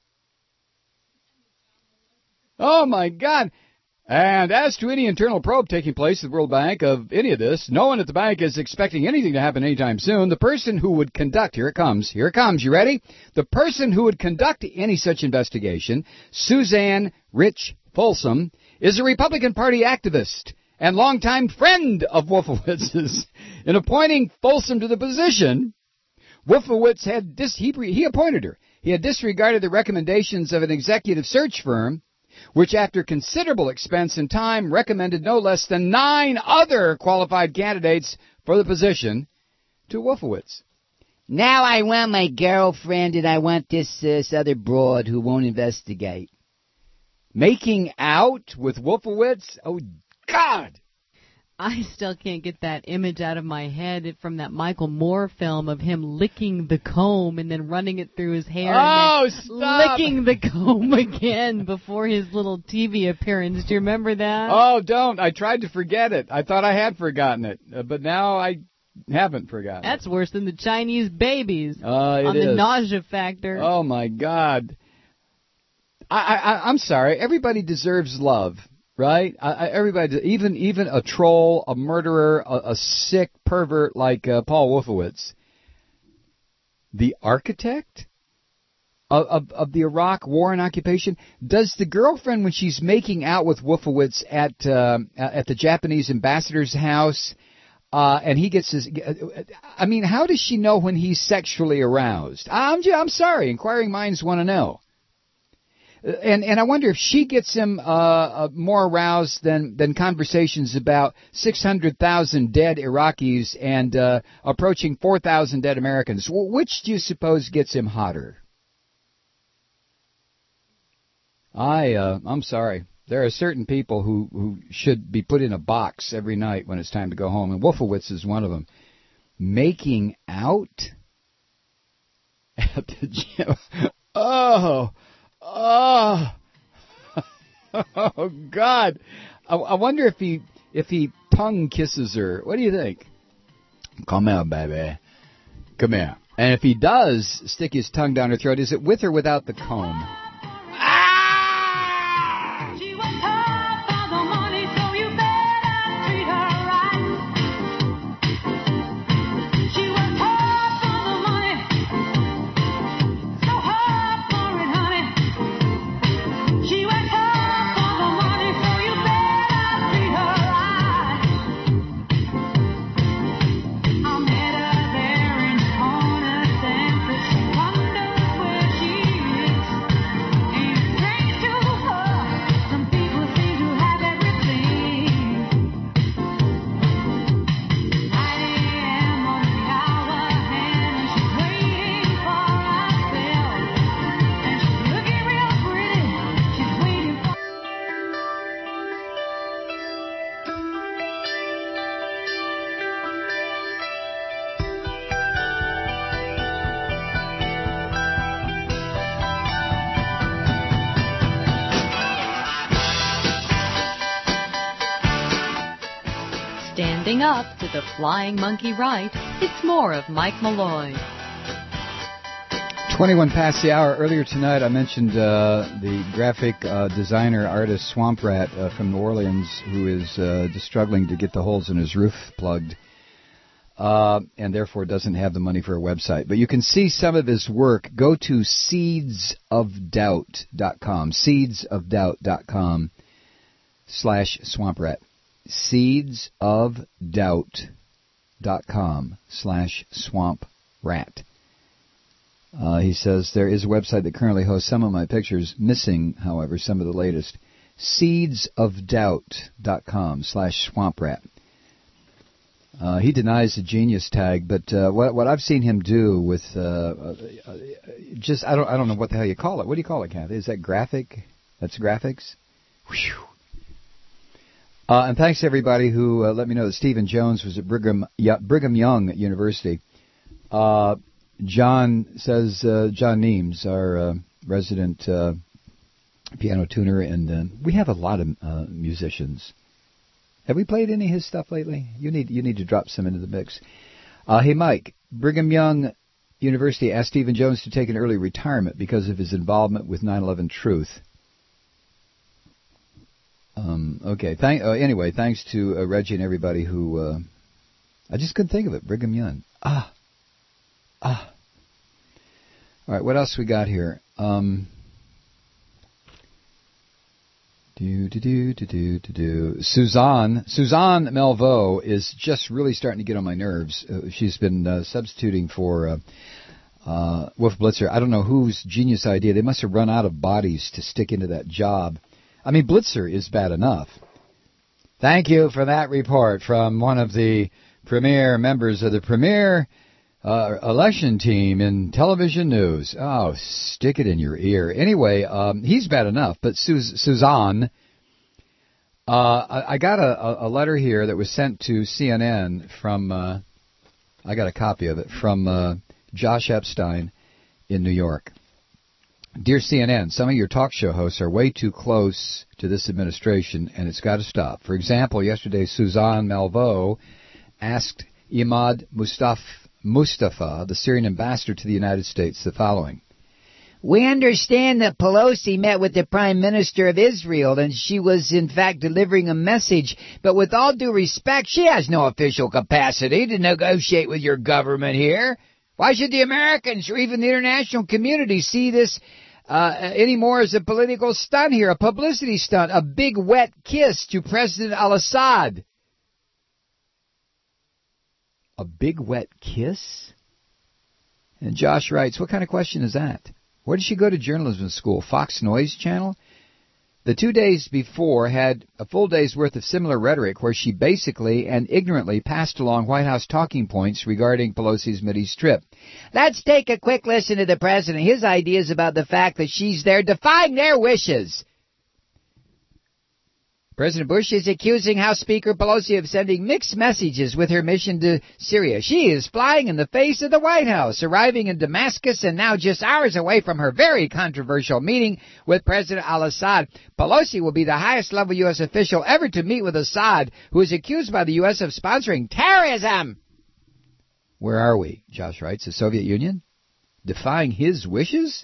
Oh, my God! And as to any internal probe taking place at the World Bank of any of this, no one at the bank is expecting anything to happen anytime soon. The person who would conduct, here it comes, here it comes, you ready? The person who would conduct any such investigation, Suzanne Rich Folsom, is a Republican Party activist and longtime friend of Wolfowitz's. In appointing Folsom to the position, Wolfowitz had dis- he, he appointed her. He had disregarded the recommendations of an executive search firm, which after considerable expense and time recommended no less than nine other qualified candidates for the position to Wolfowitz. Now I want my girlfriend and I want this, uh, this other broad who won't investigate. Making out with Wolfowitz? Oh, God! I still can't get that image out of my head from that Michael Moore film of him licking the comb and then running it through his hair oh, and then stop. licking the comb again before his little T V appearance. Do you remember that? Oh, don't. I tried to forget it. I thought I had forgotten it, uh, but now I haven't forgotten That's it. worse than the Chinese babies uh, it on is. the nausea factor. Oh, my God. I, I, I'm sorry. Everybody deserves love, right? I, I, everybody, even even a troll, a murderer, a, a sick pervert like uh, Paul Wolfowitz, the architect of, of of the Iraq War and occupation. Does the girlfriend, when she's making out with Wolfowitz at uh, at the Japanese ambassador's house, uh, and he gets his, I mean, how does she know when he's sexually aroused? I'm I'm sorry. Inquiring minds want to know. And and I wonder if she gets him uh, uh, more aroused than, than conversations about six hundred thousand dead Iraqis and uh, approaching four thousand dead Americans. Which do you suppose gets him hotter? I uh, I'm sorry. There are certain people who, who should be put in a box every night when it's time to go home, and Wolfowitz is one of them. Making out at the gym. Oh. Oh, oh God! I, I wonder if he if he tongue kisses her. What do you think? Come here, baby. Come here. And if he does stick his tongue down her throat, is it with or without the comb? Ah! Standing up to the flying monkey right, it's more of Mike Malloy. twenty-one past the hour. Earlier tonight I mentioned uh, the graphic uh, designer, artist Swamp Rat uh, from New Orleans, who is uh, just struggling to get the holes in his roof plugged, uh, and therefore doesn't have the money for a website. But you can see some of his work. Go to seeds of doubt dot com, seeds of doubt dot com slash Swamp Rat. seeds of doubt dot com slash swamp rat. Uh, he says there is a website that currently hosts some of my pictures, missing, however, some of the latest. seeds of doubt dot com slash swamp rat. Uh, he denies the genius tag, but uh, what what I've seen him do with uh, uh, just I don't I don't know what the hell you call it. What do you call it, Kathy? Is that graphic? That's graphics. Whew. Uh, and thanks to everybody who uh, let me know that Stephen Jones was at Brigham, y- Brigham Young University. Uh, John says, uh, John Neems, our uh, resident uh, piano tuner, and uh, we have a lot of uh, musicians. Have we played any of his stuff lately? You need you need to drop some into the mix. Uh, hey, Mike, Brigham Young University asked Stephen Jones to take an early retirement because of his involvement with nine eleven Truth. Um, okay. Thank. Uh, anyway, thanks to uh, Reggie and everybody who. Uh, I just couldn't think of it. Brigham Young. Ah. Ah. All right. What else we got here? Um. Do do do do do do do. Suzanne Suzanne Melvo is just really starting to get on my nerves. Uh, she's been uh, substituting for uh, uh, Wolf Blitzer. I don't know whose genius idea. They must have run out of bodies to stick into that job. I mean, Blitzer is bad enough. Thank you for that report from one of the premier members of the premier uh, election team in television news. Oh, stick it in your ear. Anyway, um, he's bad enough, but Su- Suzanne, uh, I, I got a, a letter here that was sent to C N N from, uh, I got a copy of it, from uh, Josh Epstein in New York. Dear C N N, some of your talk show hosts are way too close to this administration, and it's got to stop. For example, yesterday, Suzanne Malvo asked Imad Mustaf- Mustafa, the Syrian ambassador to the United States, the following. We understand that Pelosi met with the Prime Minister of Israel, and she was, in fact, delivering a message. But with all due respect, she has no official capacity to negotiate with your government here. Why should the Americans or even the international community see this uh, anymore as a political stunt here, a publicity stunt, a big wet kiss to President al-Assad? A big wet kiss? And Josh writes, what kind of question is that? Where did she go to journalism school? Fox Noise Channel? The two days before had a full day's worth of similar rhetoric where she basically and ignorantly passed along White House talking points regarding Pelosi's Mideast trip. Let's take a quick listen to the president, his ideas about the fact that she's there defying their wishes. President Bush is accusing House Speaker Pelosi of sending mixed messages with her mission to Syria. She is flying in the face of the White House, arriving in Damascus and now just hours away from her very controversial meeting with President al-Assad. Pelosi will be the highest level U S official ever to meet with Assad, who is accused by the U S of sponsoring terrorism. Where are we? Josh writes, the Soviet Union? Defying his wishes?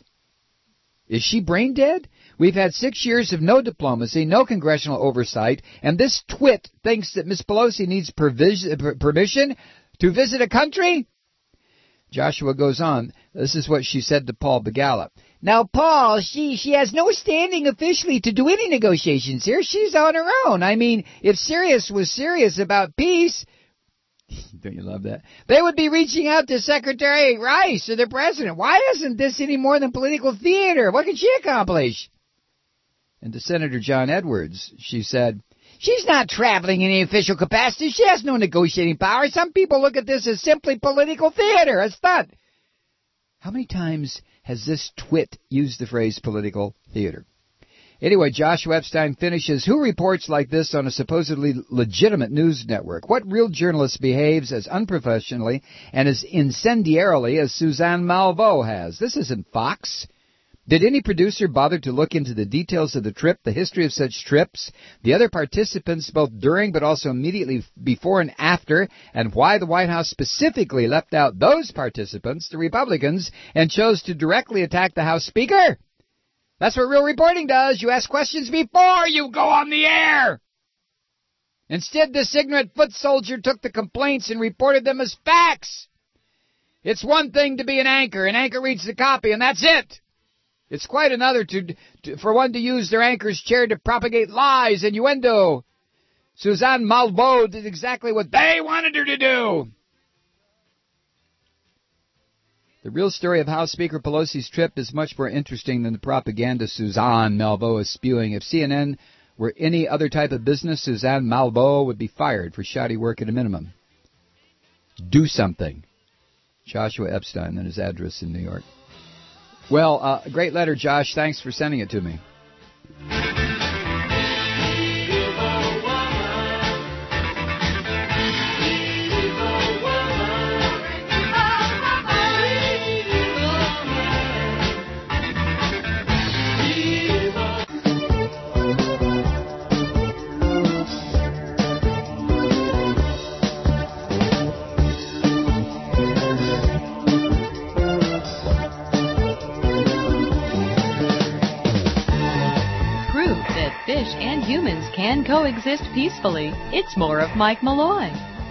Is she brain dead? We've had six years of no diplomacy, no congressional oversight, and this twit thinks that Miss Pelosi needs pervis- permission to visit a country? Joshua goes on. This is what she said to Paul Begala. Now, Paul, she, she has no standing officially to do any negotiations here. She's on her own. I mean, if Sirius was serious about peace, don't you love that? They would be reaching out to Secretary Rice or the president. Why isn't this any more than political theater? What can she accomplish? And to Senator John Edwards, she said, she's not traveling in any official capacity. She has no negotiating power. Some people look at this as simply political theater, a stunt. How many times has this twit used the phrase political theater? Anyway, Joshua Epstein finishes, who reports like this on a supposedly legitimate news network? What real journalist behaves as unprofessionally and as incendiarily as Suzanne Malveaux has? This isn't Fox. Did any producer bother to look into the details of the trip, the history of such trips, the other participants both during but also immediately before and after, and why the White House specifically left out those participants, the Republicans, and chose to directly attack the House Speaker? That's what real reporting does. You ask questions before you go on the air. Instead, this ignorant foot soldier took the complaints and reported them as facts. It's one thing to be an anchor. An anchor reads the copy, and that's it. It's quite another to, to for one to use their anchor's chair to propagate lies, innuendo. Suzanne Malveaux did exactly what they wanted her to do. The real story of House Speaker Pelosi's trip is much more interesting than the propaganda Suzanne Malveaux is spewing. If C N N were any other type of business, Suzanne Malveaux would be fired for shoddy work at a minimum. Do something. Joshua Epstein, and his address in New York. Well, uh, great letter, Josh. Thanks for sending it to me. Fish and humans can coexist peacefully. It's more of Mike Malloy.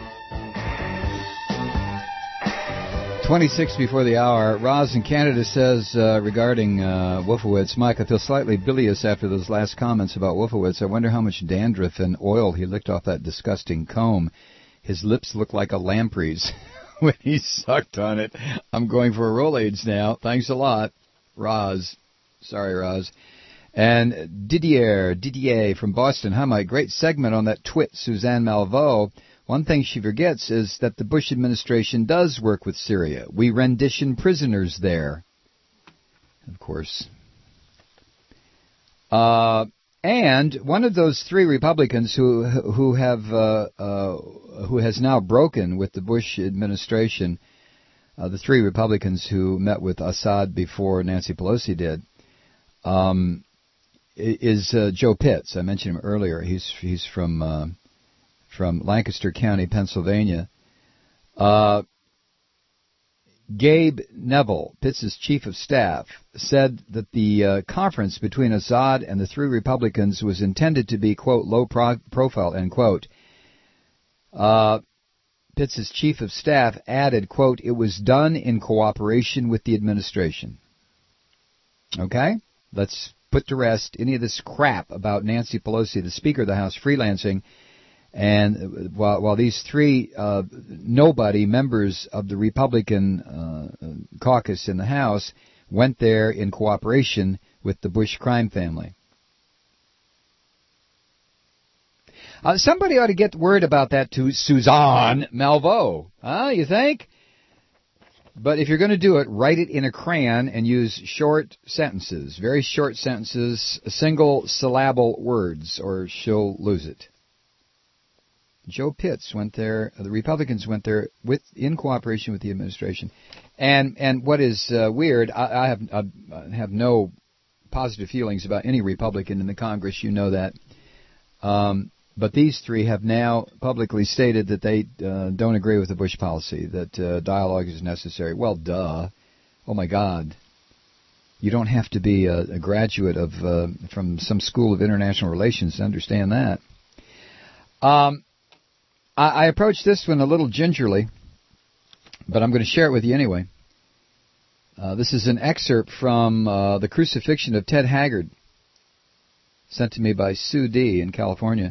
twenty-six before the hour. Roz in Canada says uh, regarding uh, Wolfowitz, Mike, I feel slightly bilious after those last comments about Wolfowitz. I wonder how much dandruff and oil he licked off that disgusting comb. His lips look like a lamprey's when he sucked on it. I'm going for a Rolaids now. Thanks a lot, Roz. Sorry, Roz. And Didier, Didier from Boston. Hi, Mike. Great segment on that twit, Suzanne Malveaux. One thing she forgets is that the Bush administration does work with Syria. We rendition prisoners there. Of course. Uh, and one of those three Republicans who who have uh, uh, who has now broken with the Bush administration, uh, the three Republicans who met with Assad before Nancy Pelosi did, um, is uh, Joe Pitts. I mentioned him earlier. He's he's from uh, from Lancaster County, Pennsylvania. Uh, Gabe Neville, Pitts' chief of staff, said that the uh, conference between Assad and the three Republicans was intended to be, quote, low pro- profile, end quote. Uh, Pitts' chief of staff added, quote, it was done in cooperation with the administration. Okay? Let's put to rest any of this crap about Nancy Pelosi, the Speaker of the House, freelancing. And while, while these three uh, nobody members of the Republican uh, caucus in the House went there in cooperation with the Bush crime family. Uh, somebody ought to get word about that to Suzanne Malveaux. Huh, you think? But if you're going to do it, write it in a crayon and use short sentences, very short sentences, single syllable words, or she'll lose it. Joe Pitts went there. The Republicans went there with in cooperation with the administration, and and what is uh, weird, I, I have I have no positive feelings about any Republican in the Congress. You know that, um, but these three have now publicly stated that they uh, don't agree with the Bush policy. That uh, dialogue is necessary. Well, duh. Oh my God. You don't have to be a, a graduate of uh, from some school of international relations to understand that. Um. I approached this one a little gingerly, but I'm going to share it with you anyway. Uh, this is an excerpt from uh, The Crucifixion of Ted Haggard, sent to me by Sue D. in California.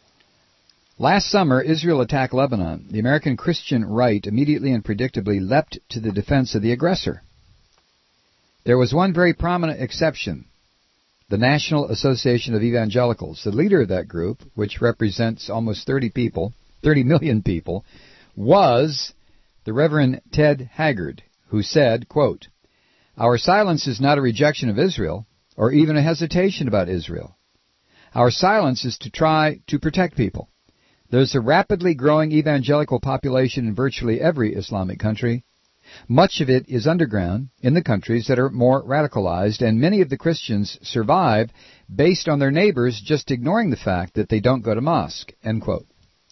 Last summer, Israel attacked Lebanon. The American Christian right immediately and predictably leapt to the defense of the aggressor. There was one very prominent exception, the National Association of Evangelicals. The leader of that group, which represents almost thirty people, thirty million people, was the Reverend Ted Haggard, who said, quote, our silence is not a rejection of Israel or even a hesitation about Israel. Our silence is to try to protect people. There's a rapidly growing evangelical population in virtually every Islamic country. Much of it is underground in the countries that are more radicalized, and many of the Christians survive based on their neighbors just ignoring the fact that they don't go to mosque, end quote.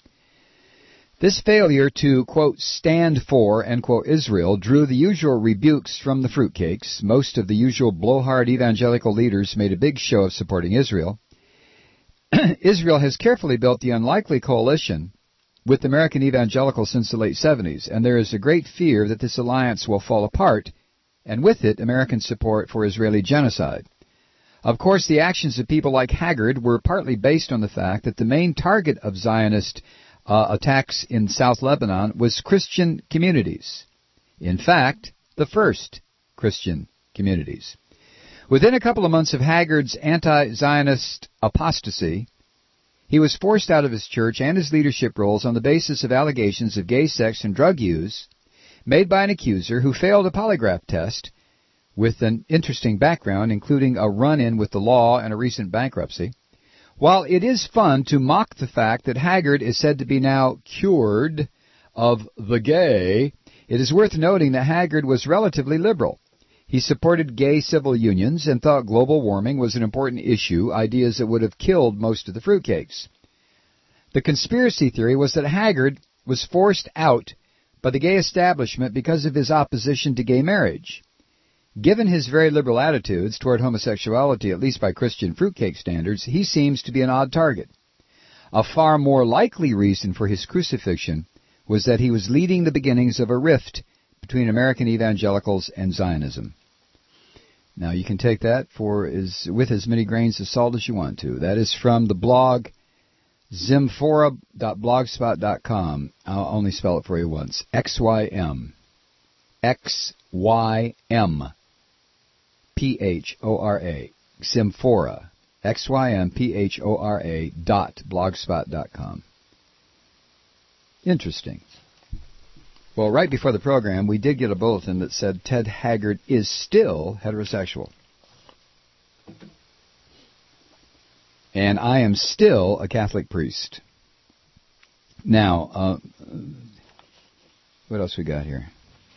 This failure to, quote, stand for, end quote, Israel drew the usual rebukes from the fruitcakes. Most of the usual blowhard evangelical leaders made a big show of supporting Israel. Israel has carefully built the unlikely coalition with American evangelicals since the late seventies, and there is a great fear that this alliance will fall apart, and with it, American support for Israeli genocide. Of course, the actions of people like Haggard were partly based on the fact that the main target of Zionist Uh, attacks in South Lebanon was Christian communities. In fact, the first Christian communities. Within a couple of months of Haggard's anti-Zionist apostasy, he was forced out of his church and his leadership roles on the basis of allegations of gay sex and drug use made by an accuser who failed a polygraph test with an interesting background, including a run-in with the law and a recent bankruptcy. While it is fun to mock the fact that Haggard is said to be now cured of the gay, it is worth noting that Haggard was relatively liberal. He supported gay civil unions and thought global warming was an important issue, ideas that would have killed most of the fruitcakes. The conspiracy theory was that Haggard was forced out by the gay establishment because of his opposition to gay marriage. Given his very liberal attitudes toward homosexuality, at least by Christian fruitcake standards, he seems to be an odd target. A far more likely reason for his crucifixion was that he was leading the beginnings of a rift between American evangelicals and Zionism. Now, you can take that for as, with as many grains of salt as you want to. That is from the blog xymphora dot blogspot dot com. I'll only spell it for you once. X Y M. X Y M. P H O R A, Xymphora, X Y M P H O R A dot blogspot dot com. Interesting. Well, right before the program, we did get a bulletin that said Ted Haggard is still heterosexual. And I am still a Catholic priest. Now, uh, what else we got here?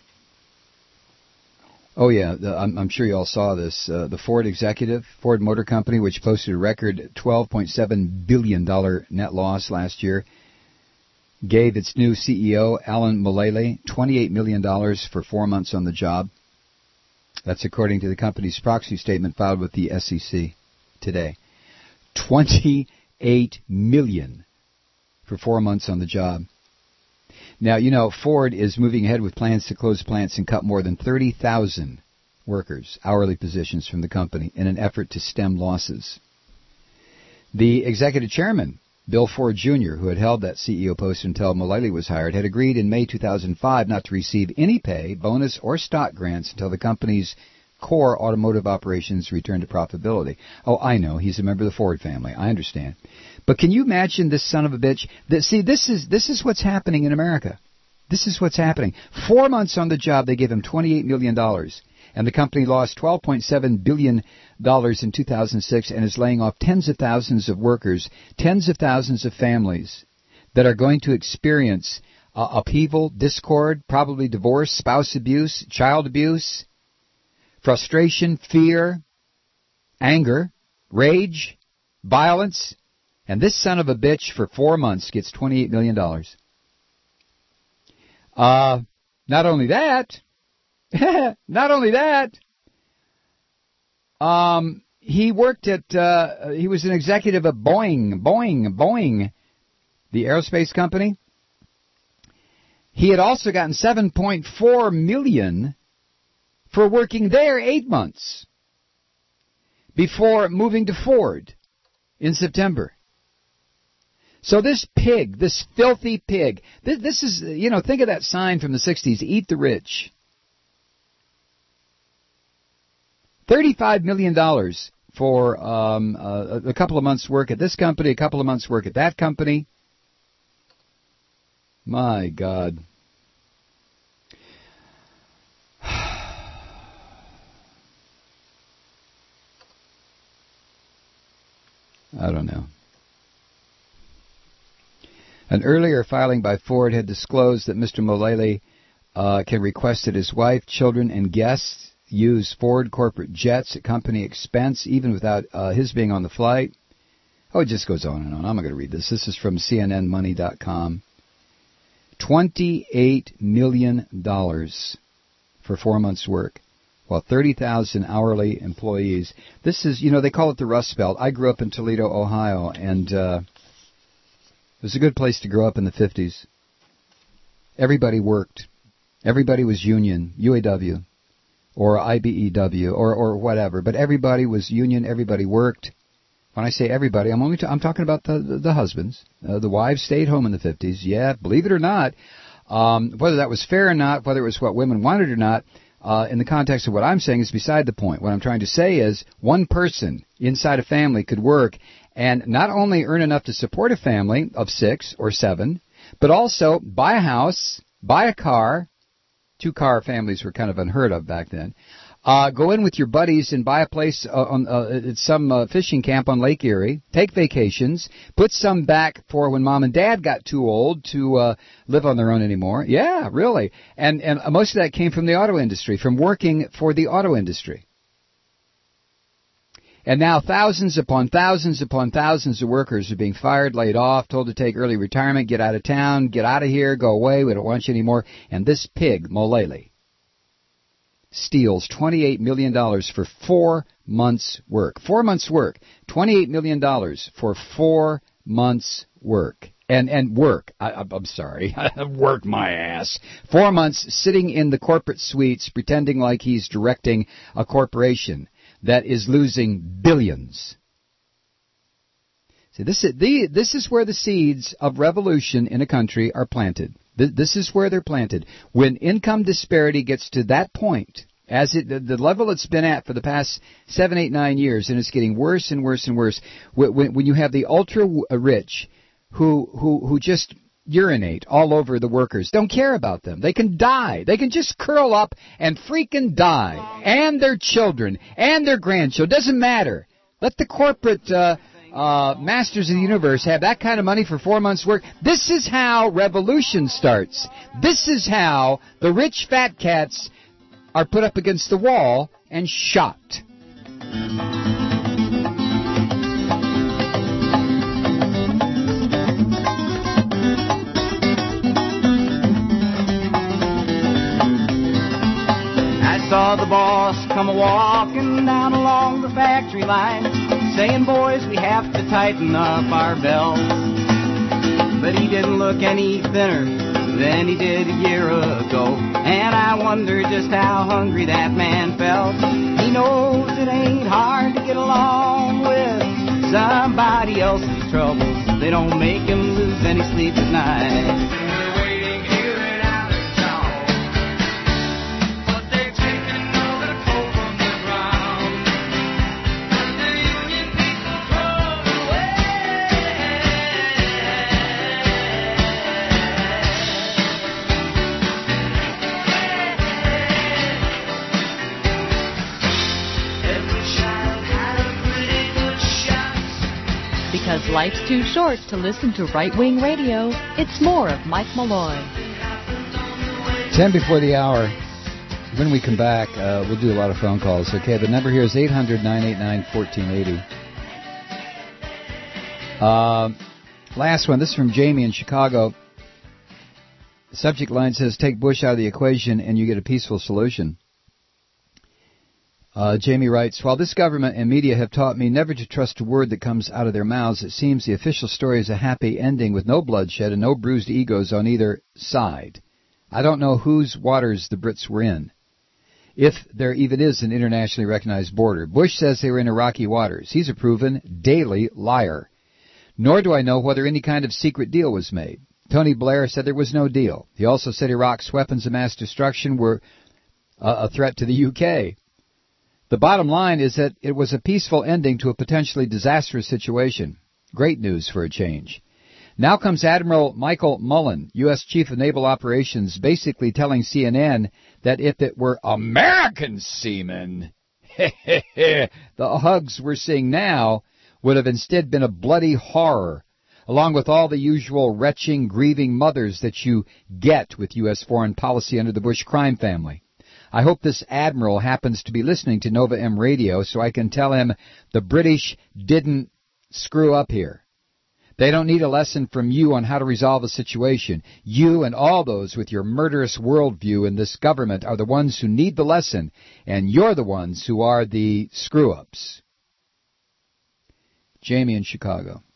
Oh, yeah, the, I'm, I'm sure you all saw this. Uh, the Ford executive, Ford Motor Company, which posted a record twelve point seven billion dollars net loss last year, gave its new C E O, Alan Mulally, twenty-eight million dollars for four months on the job. That's according to the company's proxy statement filed with the S E C today. twenty-eight million dollars for four months on the job. Now, you know, Ford is moving ahead with plans to close plants and cut more than thirty thousand workers, hourly positions from the company in an effort to stem losses. The executive chairman, Bill Ford Junior, who had held that C E O post until Mulally was hired, had agreed in May two thousand five not to receive any pay, bonus, or stock grants until the company's core automotive operations returned to profitability. Oh, I know. He's a member of the Ford family. I understand. But can you imagine this son of a bitch? That, see, this is this is what's happening in America. This is what's happening. Four months on the job, they gave him twenty-eight million dollars. And the company lost twelve point seven billion dollars in two thousand six and is laying off tens of thousands of workers, tens of thousands of families that are going to experience uh, upheaval, discord, probably divorce, spouse abuse, child abuse, frustration, fear, anger, rage, violence. And this son of a bitch for four months gets twenty-eight million dollars. Uh, not only that, not only that, um, he worked at, uh, he was an executive at Boeing, Boeing, Boeing, the aerospace company. He had also gotten seven point four million dollars for working there eight months before moving to Ford in September. So this pig, this filthy pig, this, this is, you know, think of that sign from the sixties, eat the rich. thirty-five million dollars for um, uh, a couple of months' work at this company, a couple of months' work at that company. My God. I don't know. An earlier filing by Ford had disclosed that Mister Mulally uh, can request that his wife, children, and guests use Ford corporate jets at company expense, even without uh, his being on the flight. Oh, it just goes on and on. I'm not going to read this. This is from C N N Money dot com. twenty-eight million dollars for four months' work, while thirty thousand hourly employees. This is, you know, they call it the Rust Belt. I grew up in Toledo, Ohio, and uh, it was a good place to grow up in the fifties. Everybody worked. Everybody was union, U A W, or I B E W, or, or whatever. But everybody was union. Everybody worked. When I say everybody, I'm only t- I'm talking about the the, the husbands. Uh, the wives stayed home in the fifties. Yeah, believe it or not, um, whether that was fair or not, whether it was what women wanted or not, uh, in the context of what I'm saying is beside the point. What I'm trying to say is one person inside a family could work and not only earn enough to support a family of six or seven, but also buy a house, buy a car. Two-car families were kind of unheard of back then. Uh, go in with your buddies and buy a place uh, on uh, at some uh, fishing camp on Lake Erie. Take vacations. Put some back for when mom and dad got too old to uh, live on their own anymore. Yeah, really. And and most of that came from the auto industry, from working for the auto industry. And now thousands upon thousands upon thousands of workers are being fired, laid off, told to take early retirement, get out of town, get out of here, go away, we don't want you anymore. And this pig, Mulally, steals twenty-eight million dollars for four months' work. Four months' work. twenty-eight million dollars for four months' work. And and work. I, I'm sorry. Work my ass. Four months sitting in the corporate suites pretending like he's directing a corporation that is losing billions. See, this is, the, this is where the seeds of revolution in a country are planted. This is where they're planted. When income disparity gets to that point, as it, the level it's been at for the past seven, eight, nine years, and it's getting worse and worse and worse, when, when you have the ultra-rich who, who, who just urinate all over the workers, don't care about them. They can die. They can just curl up and freaking die. And their children, and their grandchildren. Doesn't matter. Let the corporate uh, uh, masters of the universe have that kind of money for four months' work. This is how revolution starts. This is how the rich fat cats are put up against the wall and shot. saw the boss come a-walking down along the factory line, saying, boys, we have to tighten up our belts. But he didn't look any thinner than he did a year ago, and I wonder just how hungry that man felt. He knows it ain't hard to get along with somebody else's troubles. They don't make him lose any sleep at night. Because life's too short to listen to right-wing radio, it's more of Mike Malloy. Ten before the hour. When we come back, uh, we'll do a lot of phone calls. Okay, the number here is eight hundred, nine eight nine, one four eight zero. Uh, last one. This is from Jamie in Chicago. The subject line says, take Bush out of the equation and you get a peaceful solution. Uh, Jamie writes, while this government and media have taught me never to trust a word that comes out of their mouths, it seems the official story is a happy ending with no bloodshed and no bruised egos on either side. I don't know whose waters the Brits were in, if there even is an internationally recognized border. Bush says they were in Iraqi waters. He's a proven daily liar. Nor do I know whether any kind of secret deal was made. Tony Blair said there was no deal. He also said Iraq's weapons of mass destruction were uh, a threat to the U K. The bottom line is that it was a peaceful ending to a potentially disastrous situation. Great news for a change. Now comes Admiral Michael Mullen, U S Chief of Naval Operations, basically telling C N N that if it were American seamen, the hugs we're seeing now would have instead been a bloody horror, along with all the usual retching, grieving mothers that you get with U S foreign policy under the Bush crime family. I hope this admiral happens to be listening to Nova M Radio so I can tell him the British didn't screw up here. They don't need a lesson from you on how to resolve a situation. You and all those with your murderous worldview in this government are the ones who need the lesson, and you're the ones who are the screw-ups. Jamie in Chicago.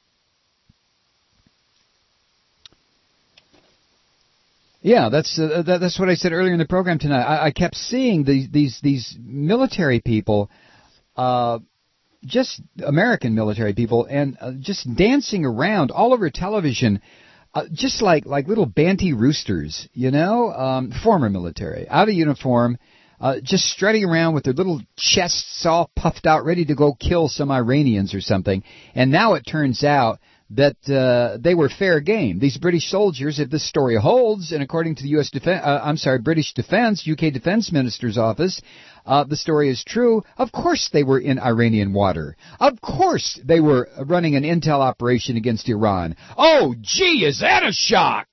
Yeah, that's uh, that, that's what I said earlier in the program tonight. I, I kept seeing these these these military people, uh, just American military people, and uh, just dancing around all over television, uh, just like like little banty roosters, you know, um, former military, out of uniform, uh, just strutting around with their little chests all puffed out, ready to go kill some Iranians or something. And now it turns out that uh, they were fair game. These British soldiers, if this story holds, and according to the U S Defense, uh, I'm sorry, British Defense, U K Defense Minister's office, uh, the story is true. Of course they were in Iranian water. Of course they were running an intel operation against Iran. Oh, gee, is that a shock?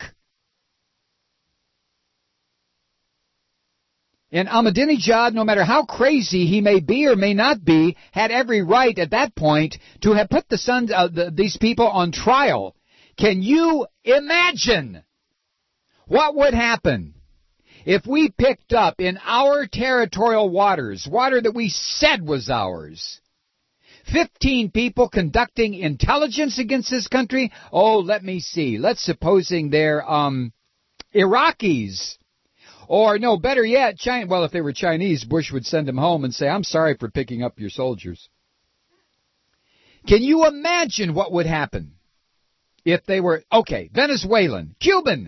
And Ahmadinejad, no matter how crazy he may be or may not be, had every right at that point to have put the sons of the, these people on trial. Can you imagine what would happen if we picked up in our territorial waters, water that we said was ours, fifteen people conducting intelligence against this country? Oh, let me see. Let's supposing they're um, Iraqis. Or, no, better yet, China. Well, if they were Chinese, Bush would send them home and say, I'm sorry for picking up your soldiers. Can you imagine what would happen if they were, okay, Venezuelan, Cuban.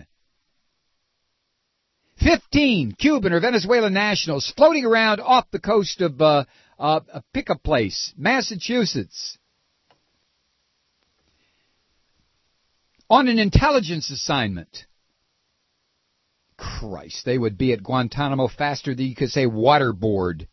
Fifteen Cuban or Venezuelan nationals floating around off the coast of uh, uh, pick a place, Massachusetts, on an intelligence assignment. Christ, they would be at Guantanamo faster than you could say waterboard.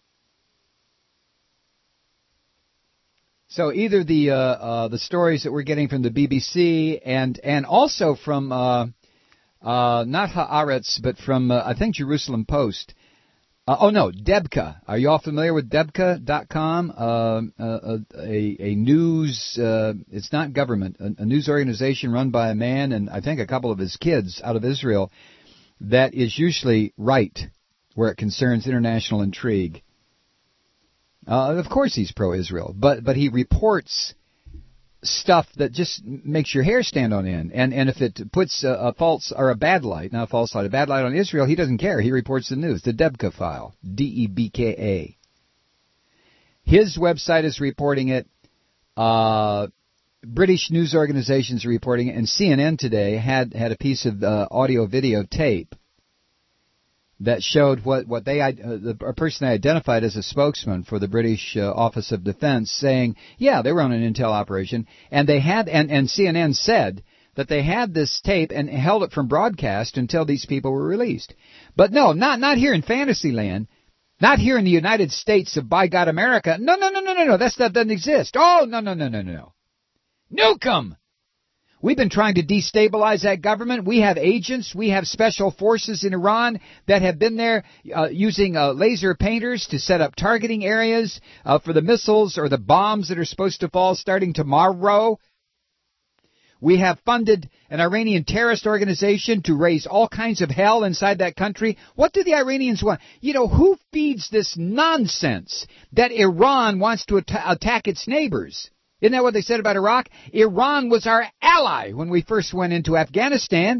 So either the uh, uh, the stories that we're getting from the B B C and and also from uh, uh, not Haaretz, but from uh, I think Jerusalem Post. Uh, oh no, Debka. Are you all familiar with Debka dot com? Uh, uh, a a news. Uh, it's not government. A, a news organization run by a man and I think a couple of his kids out of Israel. That is usually right, where it concerns international intrigue. Uh, of course he's pro-Israel, but but he reports stuff that just makes your hair stand on end. And and if it puts a, a false or a bad light, not a false light, a bad light on Israel, he doesn't care. He reports the news. The Debka file, D E B K A. His website is reporting it. Uh, British news organizations are reporting it, and C N N today had had a piece of uh, audio-video tape that showed what, what they, uh, the a person they identified as a spokesman for the British uh, Office of Defense saying, yeah, they were on an intel operation, and they had, and, and C N N said that they had this tape and held it from broadcast until these people were released. But no, not, not here in Fantasyland, not here in the United States of by God America. No, no, no, no, no, no, that stuff doesn't exist. Oh, no, no, no, no, no, no. Nuke 'em! We've been trying to destabilize that government. We have agents. We have special forces in Iran that have been there uh, using uh, laser painters to set up targeting areas uh, for the missiles or the bombs that are supposed to fall starting tomorrow. We have funded an Iranian terrorist organization to raise all kinds of hell inside that country. What do the Iranians want? You know, who feeds this nonsense that Iran wants to at- attack its neighbors? Isn't that what they said about Iraq? Iran was our ally when we first went into Afghanistan.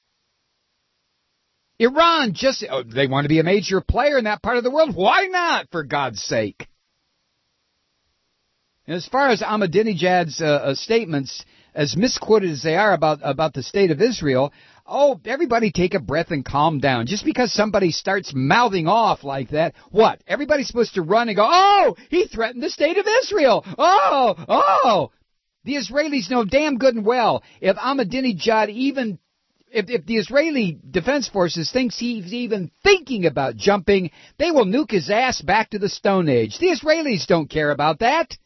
Iran just, oh, they want to be a major player in that part of the world. Why not, for God's sake? And as far as Ahmadinejad's uh, uh, statements, as misquoted as they are about, about the state of Israel, oh, everybody take a breath and calm down. Just because somebody starts mouthing off like that, what? Everybody's supposed to run and go, oh, he threatened the state of Israel. Oh, oh. The Israelis know damn good and well if Ahmadinejad even, if, if the Israeli Defense Forces thinks he's even thinking about jumping, they will nuke his ass back to the Stone Age. The Israelis don't care about that.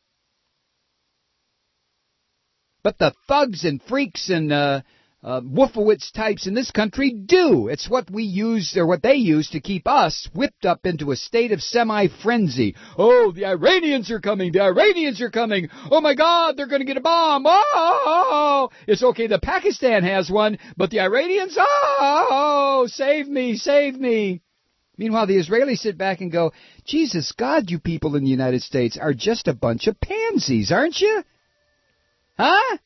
But the thugs and freaks and uh, uh, Wolfowitz types in this country do. It's what we use, or what they use, to keep us whipped up into a state of semi-frenzy. Oh, the Iranians are coming. The Iranians are coming. Oh, my God, they're going to get a bomb. Oh, it's okay. The Pakistan has one, but the Iranians, oh, save me, save me. Meanwhile, the Israelis sit back and go, Jesus God, you people in the United States are just a bunch of pansies, aren't you? Huh?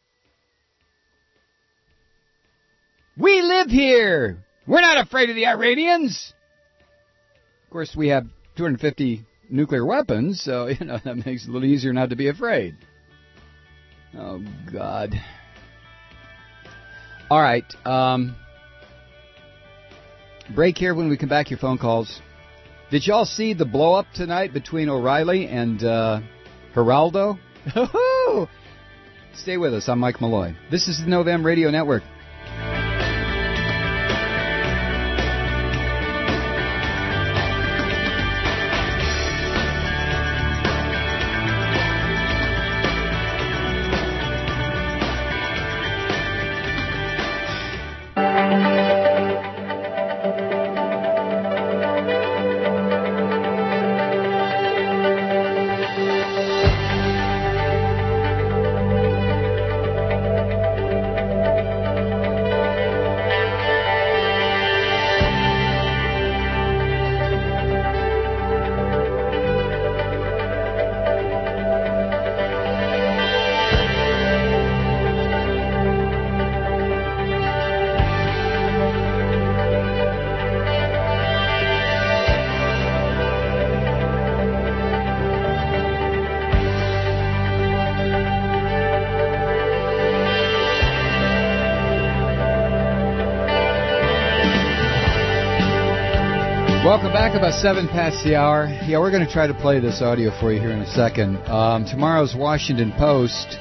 We live here. We're not afraid of the Iranians. Of course, we have two hundred fifty nuclear weapons, so you know that makes it a little easier not to be afraid. Oh, God. All right. Um, break here. When we come back, your phone calls. Did y'all see the blow-up tonight between O'Reilly and uh, Geraldo? Stay with us. I'm Mike Malloy. This is the Novem Radio Network. Welcome back, about seven past the hour. Yeah, we're going to try to play this audio for you here in a second. Um, tomorrow's Washington Post.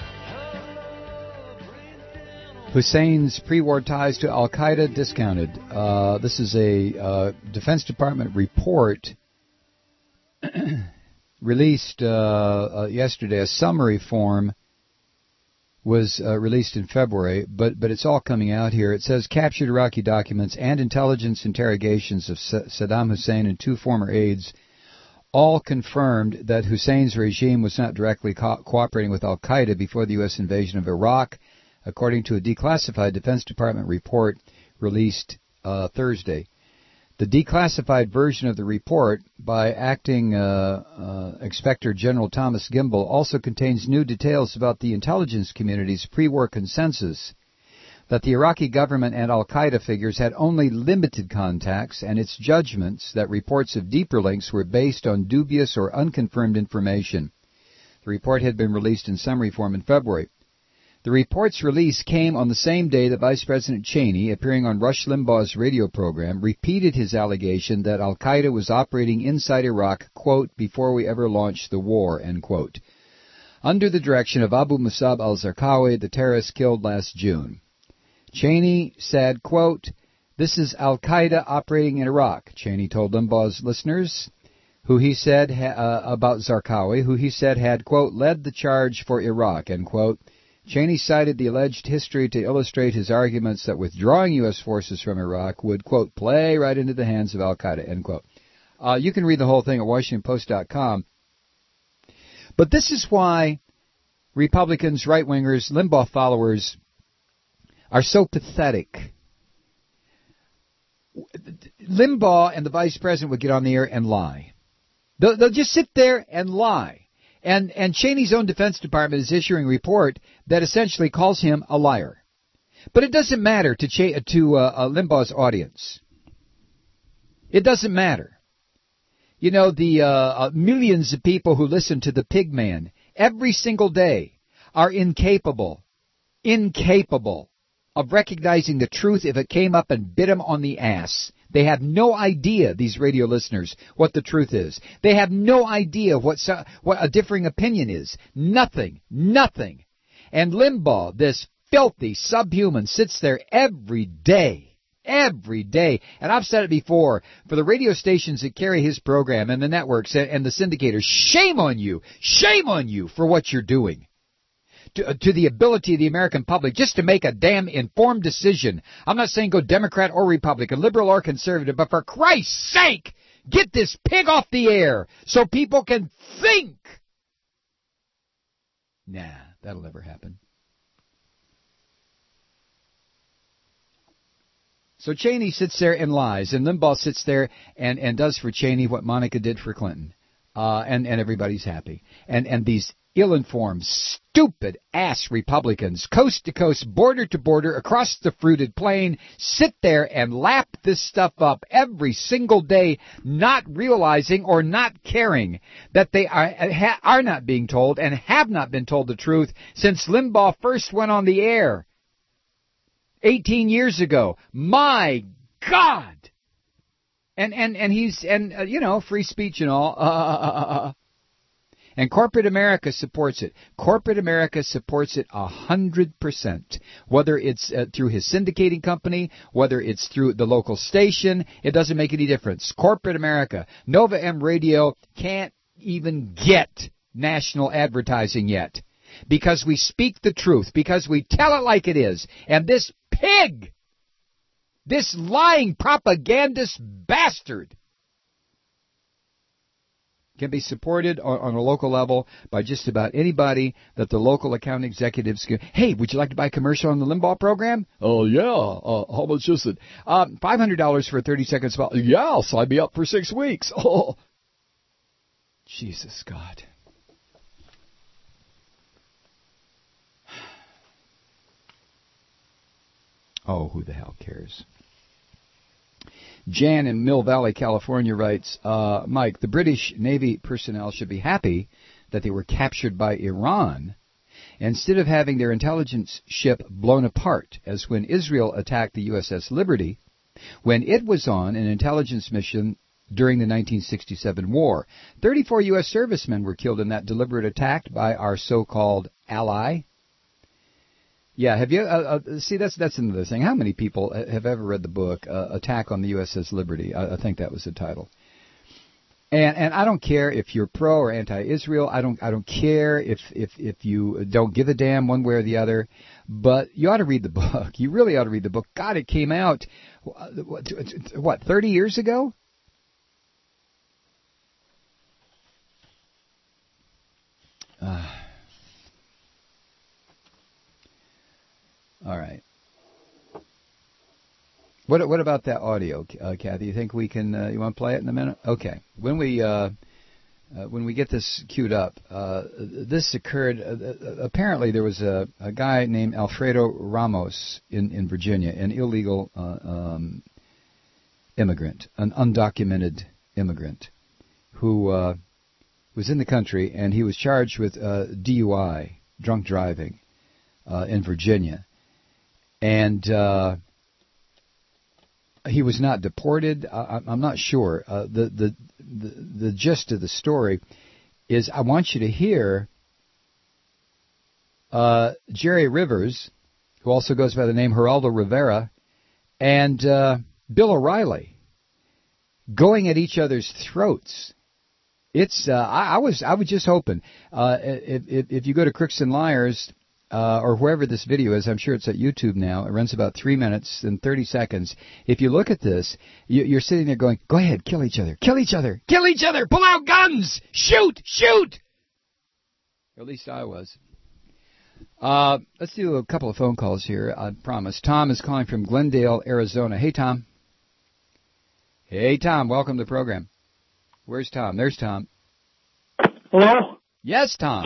Hussein's pre-war ties to Al-Qaeda discounted. Uh, this is a uh, Defense Department report released uh, uh, yesterday. A summary form was uh, released in February, but but it's all coming out here. It says captured Iraqi documents and intelligence interrogations of Sa- Saddam Hussein and two former aides all confirmed that Hussein's regime was not directly co- cooperating with Al-Qaeda before the U S invasion of Iraq, according to a declassified Defense Department report released uh, Thursday. The declassified version of the report by acting uh, uh, Inspector General Thomas Gimbel also contains new details about the intelligence community's pre-war consensus that the Iraqi government and al-Qaeda figures had only limited contacts, and its judgments that reports of deeper links were based on dubious or unconfirmed information. The report had been released in summary form in February. The report's release came on the same day that Vice President Cheney, appearing on Rush Limbaugh's radio program, repeated his allegation that al-Qaeda was operating inside Iraq, quote, before we ever launched the war, end quote, under the direction of Abu Musab al-Zarqawi, the terrorist killed last June. Cheney said, quote, this is al-Qaeda operating in Iraq, Cheney told Limbaugh's listeners, who he said ha- uh, about Zarqawi, who he said had, quote, led the charge for Iraq, end quote. Cheney cited the alleged history to illustrate his arguments that withdrawing U S forces from Iraq would, quote, play right into the hands of al-Qaeda, end quote. Uh, you can read the whole thing at Washington Post dot com. But this is why Republicans, right-wingers, Limbaugh followers are so pathetic. Limbaugh and the vice president would get on the air and lie. They'll, they'll just sit there and lie. And and Cheney's own Defense Department is issuing a report that essentially calls him a liar. But it doesn't matter to Ch- to uh, uh, Limbaugh's audience. It doesn't matter. You know, the uh, uh, millions of people who listen to the Pig Man every single day are incapable, incapable of recognizing the truth if it came up and bit them on the ass. They have no idea, these radio listeners, what the truth is. They have no idea what, what a differing opinion is. Nothing. Nothing. And Limbaugh, this filthy subhuman, sits there every day. Every day. And I've said it before, for the radio stations that carry his program and the networks and the syndicators, shame on you. Shame on you for what you're doing. To, to the ability of the American public just to make a damn informed decision. I'm not saying go Democrat or Republican, liberal or conservative, but for Christ's sake, get this pig off the air so people can think. Nah, that'll never happen. So Cheney sits there and lies, and Limbaugh sits there and, and does for Cheney what Monica did for Clinton. Uh, and, and everybody's happy. And, and these ill-informed, stupid-ass Republicans, coast to coast, border to border, across the fruited plain, sit there and lap this stuff up every single day, not realizing or not caring that they are, are not being told and have not been told the truth since Limbaugh first went on the air eighteen years ago. My God! And and and he's and uh, you know, free speech and all. Uh, uh, uh, uh. And corporate America supports it. Corporate America supports it a hundred percent. Whether it's uh, through his syndicating company, whether it's through the local station, it doesn't make any difference. Corporate America. Nova M Radio can't even get national advertising yet because we speak the truth, because we tell it like it is. And this pig, this lying propagandist bastard, can be supported on, on a local level by just about anybody that the local account executives can. Hey, would you like to buy a commercial on the Limbaugh program? Oh, yeah. Uh, how much is it? Um, five hundred dollars for a thirty-second spot. Yeah, sign me up for six weeks. Oh, Jesus, God. Oh, who the hell cares? Jan in Mill Valley, California writes, uh, Mike, the British Navy personnel should be happy that they were captured by Iran instead of having their intelligence ship blown apart, as when Israel attacked the U S S Liberty when it was on an intelligence mission during the nineteen sixty-seven war. thirty-four U S servicemen were killed in that deliberate attack by our so-called ally. Yeah, have you, uh, uh, see, that's that's another thing. How many people have ever read the book, uh, Attack on the U S S Liberty? I, I think that was the title. And and I don't care if you're pro or anti-Israel. I don't I don't care if, if, if you don't give a damn one way or the other. But you ought to read the book. You really ought to read the book. God, it came out, what, thirty years ago? Uh, all right. What what about that audio, uh, Kathy? You think we can? Uh, you want to play it in a minute? Okay. When we uh, uh, when we get this queued up, uh, this occurred. Uh, apparently, there was a, a guy named Alfredo Ramos in, in Virginia, an illegal uh, um, immigrant, an undocumented immigrant, who uh, was in the country, and he was charged with uh, D U I, drunk driving, uh, in Virginia, and uh, he was not deported. I, I'm not sure. Uh, the, the the the gist of the story is I want you to hear uh, Jerry Rivers, who also goes by the name Geraldo Rivera, and uh, Bill O'Reilly going at each other's throats. It's uh, I, I was I was just hoping uh, if, if if you go to Crooks and Liars uh, or wherever this video is, I'm sure it's at YouTube now. It runs about three minutes and thirty seconds. If you look at this, you, you're sitting there going, "Go ahead, kill each other, kill each other, kill each other, pull out guns, shoot, shoot." Or at least I was. Uh, let's do a couple of phone calls here. I promise. Tom is calling from Glendale, Arizona. Hey, Tom. Hey, Tom. Welcome to the program. Where's Tom? There's Tom. Hello? Yes, Tom.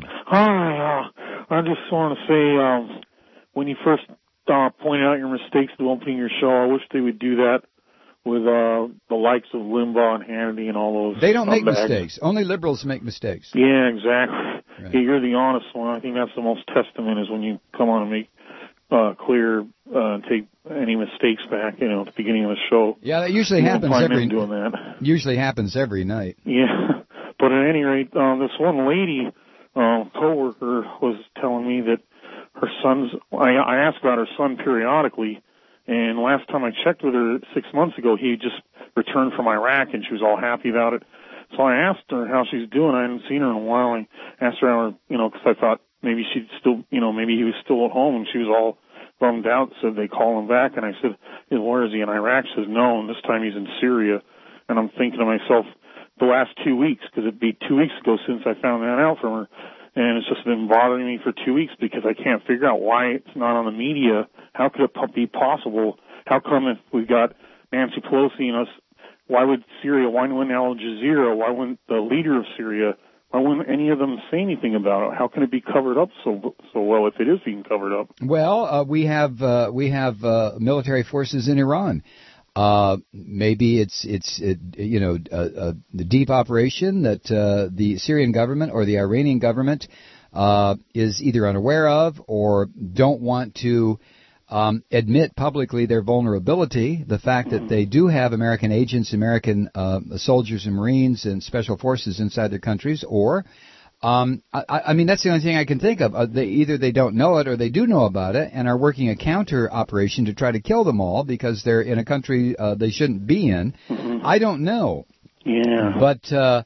Hi. Uh, I just want to say, um, when you first uh, pointed out your mistakes to opening your show, I wish they would do that with uh, the likes of Limbaugh and Hannity and all those. They don't make scumbags. mistakes. Only liberals make mistakes. Yeah, exactly. Right. Yeah, you're the honest one. I think that's the most testament is when you come on and make uh, clear, uh, take any mistakes back, you know, at the beginning of the show. Yeah, that usually you happens find every them doing that. Usually happens every night. Yeah, but at any rate, uh, this one lady, uh, coworker, was telling me that her son's. I, I asked about her son periodically, and last time I checked with her six months ago, he just returned from Iraq, and she was all happy about it. So I asked her how she's doing. I hadn't seen her in a while. I asked her, how, you know, because I thought maybe she'd still, you know, maybe he was still at home, and she was all bummed out. Said they call him back, and I said, "Where is he in Iraq?" She says, "No, and this time he's in Syria." And I'm thinking to myself, the last two weeks, because it'd be two weeks ago since I found that out from her, and it's just been bothering me for two weeks because I can't figure out why it's not on the media. How could it be possible? How come if we got Nancy Pelosi and us, why would Syria, why wouldn't Al Jazeera, why wouldn't the leader of Syria, why wouldn't any of them say anything about it? How can it be covered up so so well if it is being covered up? Well, uh, we have uh, we have uh, military forces in Iran. Uh, maybe it's it's it, you know uh, uh, the deep operation that uh, the Syrian government or the Iranian government uh, is either unaware of or don't want to um, admit publicly their vulnerability. The fact that they do have American agents, American uh, soldiers and Marines and special forces inside their countries, or Um, I, I mean, that's the only thing I can think of. Uh, they, either they don't know it or they do know about it and are working a counter operation to try to kill them all because they're in a country uh, they shouldn't be in. Mm-hmm. I don't know. Yeah. But uh,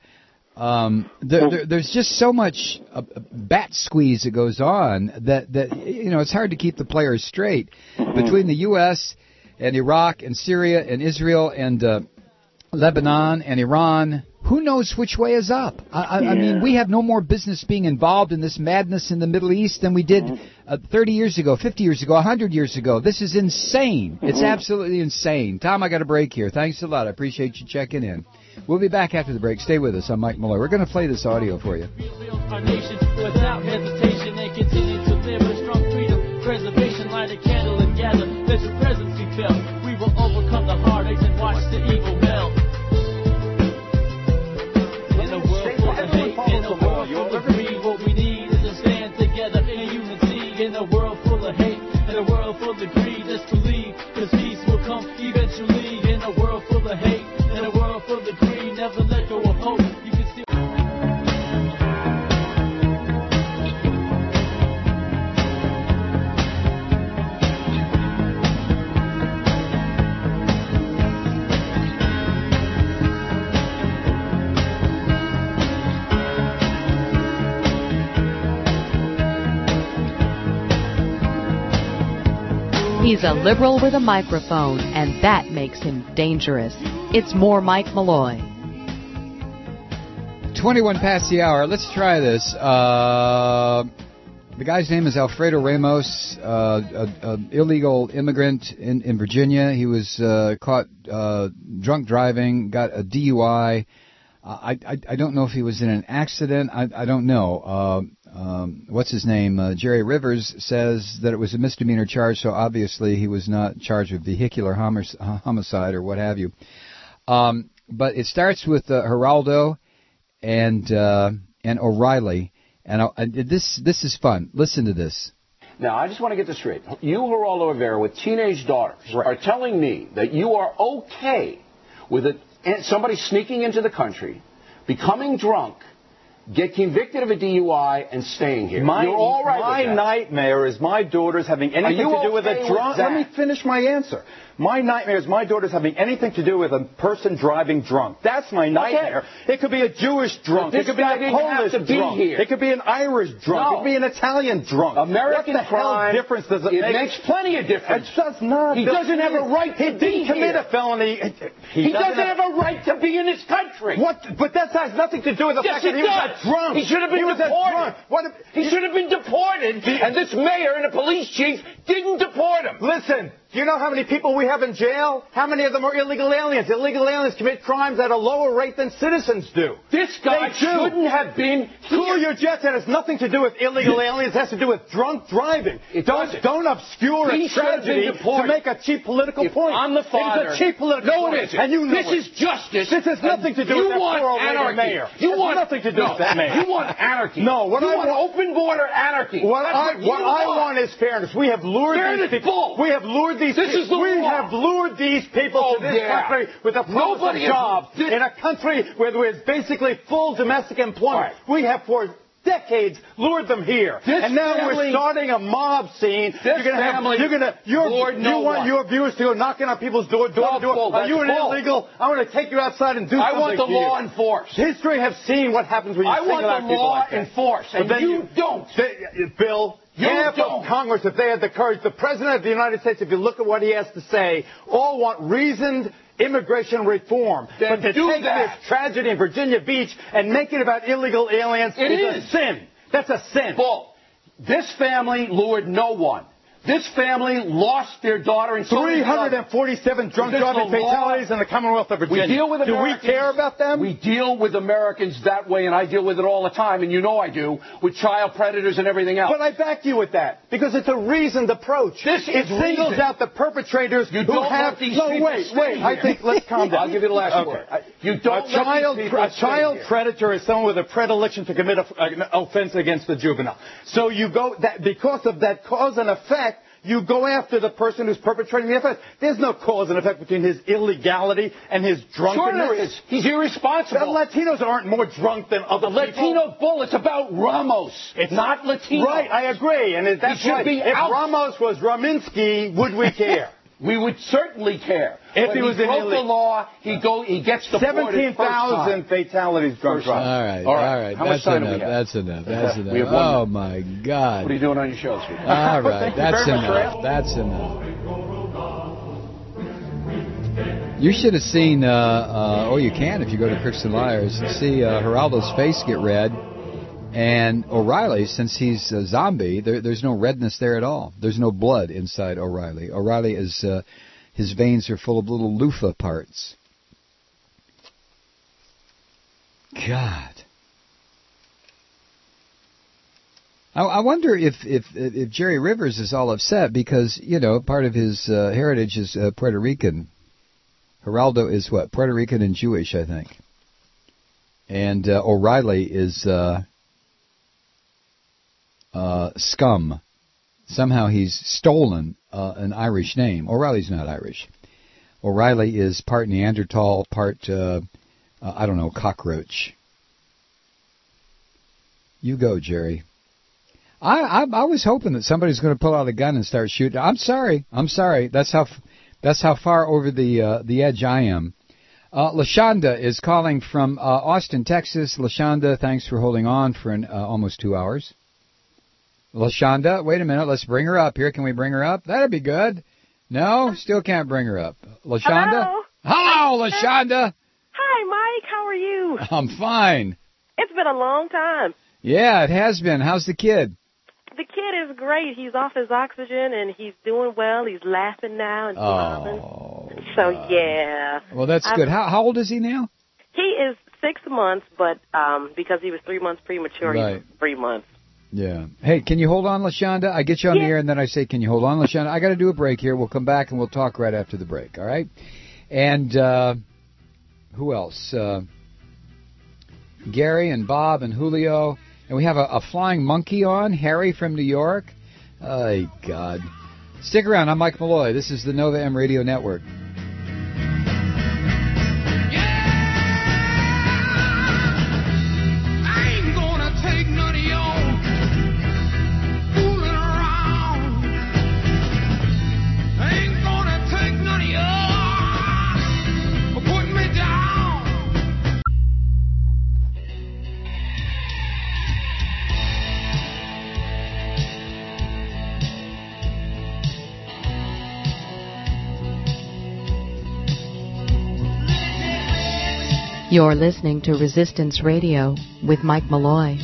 um, there, there, there's just so much uh, bat squeeze that goes on that, that, you know, it's hard to keep the players straight. Mm-hmm. Between the U S and Iraq and Syria and Israel and uh, Lebanon and Iran, who knows which way is up? I, I, yeah. I mean, we have no more business being involved in this madness in the Middle East than we did uh, thirty years ago, fifty years ago, one hundred years ago. This is insane. Mm-hmm. It's absolutely insane. Tom, I got a break here. Thanks a lot. I appreciate you checking in. We'll be back after the break. Stay with us. I'm Mike Malloy. We're going to play this audio for you. Without hesitation, they continue to live with strong freedom, preservation, light a candle and gather. Let your presence be felt. We will overcome the heartaches and watch the evil melt. In a world full of hate, in a world full of greed, what we need is to stand together in unity. In a world full of hate, in a world full of greed, let's believe, cause peace will come eventually. In a world full of hate, in a world full of greed, never let go of hope. You can still He's a liberal with a microphone, and that makes him dangerous. It's more Mike Malloy. twenty-one past the hour. Let's try this. Uh, the guy's name is Alfredo Ramos, uh, an illegal immigrant in, in Virginia. He was uh, caught uh, drunk driving, got a D U I. I, I I don't know if he was in an accident. I I don't know. Uh, um, what's his name? Uh, Jerry Rivers says that it was a misdemeanor charge, so obviously he was not charged with vehicular homicide or what have you. Um, but it starts with uh, Geraldo and uh, and O'Reilly, and I, this this is fun. Listen to this. Now, I just want to get this straight. You, Geraldo Rivera, with teenage daughters, right, are telling me that you are okay with it. Somebody sneaking into the country, becoming drunk, get convicted of a D U I, and staying here. My, You're all right my with that. nightmare is my daughter's having anything to do with okay a drunk. with Let me finish my answer. My nightmare is my daughter's having anything to do with a person driving drunk. That's my nightmare. Okay. It could be a Jewish drunk. But It could be this a guy didn't have Polish to be drunk. here. It could be an Irish drunk. No. It could be an Italian drunk. American what the crime, hell difference does it, it make? makes plenty of difference. It does not. He doesn't have a right to he be didn't commit here. a felony. He, he doesn't, doesn't have, have a right to be in this country. What? But that has nothing to do with the yes, fact that he does. was a drunk. He should have been he deported. What if, he should have been deported, and this mayor and the police chief didn't deport him. Listen, do you know how many people we have in jail? How many of them are illegal aliens? Illegal aliens commit crimes at a lower rate than citizens do. This guy shouldn't have been Cool your jets. It has nothing to do with illegal aliens. It has to do with drunk driving. It don't doesn't. don't obscure he a tragedy to make a cheap political if point. I'm the father. It's a cheap political no, point. it isn't. And you know this it. is justice. This has nothing to do you with that want poor old anarchy. mayor. You it want has nothing to do no, with that mayor. You want anarchy. No, what you I want, want open border anarchy. What That's I what, you what I want. want is fairness. We have lured fairness these people. bull. We have lured these. This people. is the we law. have lured these people oh, to this yeah. country with a promise Nobody of jobs this, in a country where there is basically full domestic employment. Right. We have for decades lured them here, this and now family, we're starting a mob scene. This you're gonna family, have, you're gonna, you're, Lord, you no want one. your viewers to go knocking on people's door, door no, to door. bull, Are you an bull. illegal? I want to take you outside and do I something. want the to law you. enforced. History have seen what happens when you I single want out the people law like that. enforced, and then you, you don't. They, Bill. You Half don't. of Congress, if they had the courage, the President of the United States, if you look at what he has to say, all want reasoned immigration reform. Then but to do take that. this tragedy in Virginia Beach and make it about illegal aliens it is, is a sin. That's a sin. Bull. This family lured no one. This family lost their daughter in three hundred forty-seven drunk driving fatalities in the Commonwealth of Virginia. We deal with do Americans, we care about them? We deal with Americans that way, and I deal with it all the time, and you know I do, with child predators and everything else. But I back you with that, because it's a reasoned approach. This it singles reason. out the perpetrators you who don't have... let these no, people wait, stay wait. Here. I think, let's calm down. I'll give you the last okay. word. You don't a child, let these people a child stay predator is someone with a predilection to commit a, an offense against the juvenile. So you go, that because of that cause and effect, you go after the person who's perpetrating the offense. There's no cause and effect between his illegality and his drunkenness. Sure there is. He's irresponsible. The Latinos aren't more drunk than other the people. Latino bull, it's about Ramos. It's not Latino. Right, I agree. And that's he should right. Be if out. Ramos was Raminsky, would we care? We would certainly care. If when he was he in broke illegal. the law, he go he gets deported. Seventeen thousand fatalities drunk driving. All right, all right. all right. How That's much time enough. do we have? That's enough. That's enough. We have one oh minute. my God. What are you doing on your show, sweetie? All right, that's very enough. much, That's enough. You should have seen, uh, uh, oh, you can if you go to Crooks and Liars, see uh, Geraldo's face get red, and O'Reilly, since he's a zombie, there, there's no redness there at all. There's no blood inside O'Reilly. O'Reilly is, uh, his veins are full of little loofah parts. God. I, I wonder if, if if Jerry Rivers is all upset because, you know, part of his uh, heritage is uh, Puerto Rican. Geraldo is what? Puerto Rican and Jewish, I think. And uh, O'Reilly is uh, uh, scum. Somehow he's stolen uh, an Irish name. O'Reilly's not Irish. O'Reilly is part Neanderthal, part, uh, uh, I don't know, cockroach. You go, Jerry. I, I I was hoping that somebody's going to pull out a gun and start shooting. I'm sorry. I'm sorry. That's how that's how far over the uh, the edge I am. Uh, LaShonda is calling from uh, Austin, Texas. LaShonda, thanks for holding on for an, uh, almost two hours. LaShonda, wait a minute. Let's bring her up here. Can we bring her up? That'd be good. No, still can't bring her up. LaShonda? Hello. Hello, LaShonda. Hi, Mike. How are you? I'm fine. It's been a long time. Yeah, it has been. How's the kid? the kid is great. He's off his oxygen, and he's doing well. He's laughing now and smiling. Oh, so, God. yeah. Well, that's I'm, good. How, how old is he now? He is six months, but um, because he was three months premature, Right. he's three months. Yeah. Hey, can you hold on, LaShonda? I get you on Yeah. the air, and then I say, can you hold on, LaShonda? I got to do a break here. We'll come back, and we'll talk right after the break, all right? And uh, who else? Uh, Gary and Bob and Julio. And we have a, a flying monkey on, Harry from New York. Oh, God. Stick around. I'm Mike Malloy. This is the Nova M Radio Network. You're listening to Resistance Radio with Mike Malloy.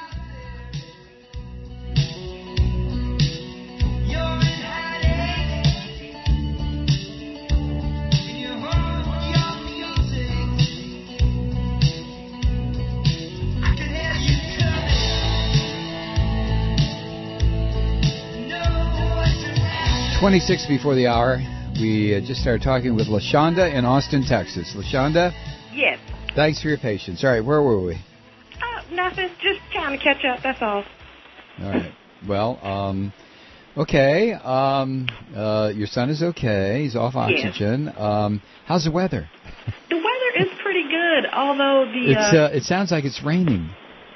twenty-six before the hour. We uh, just started talking with LaShonda in Austin, Texas. LaShonda? Yes. Thanks for your patience. All right, where were we? Uh, nothing. Just trying to catch up, that's all. All right. Well, um, okay. Um, uh, your son is okay. He's off oxygen. Yes. Um, how's the weather? The weather is pretty good, although the... It's, uh, uh, it sounds like it's raining.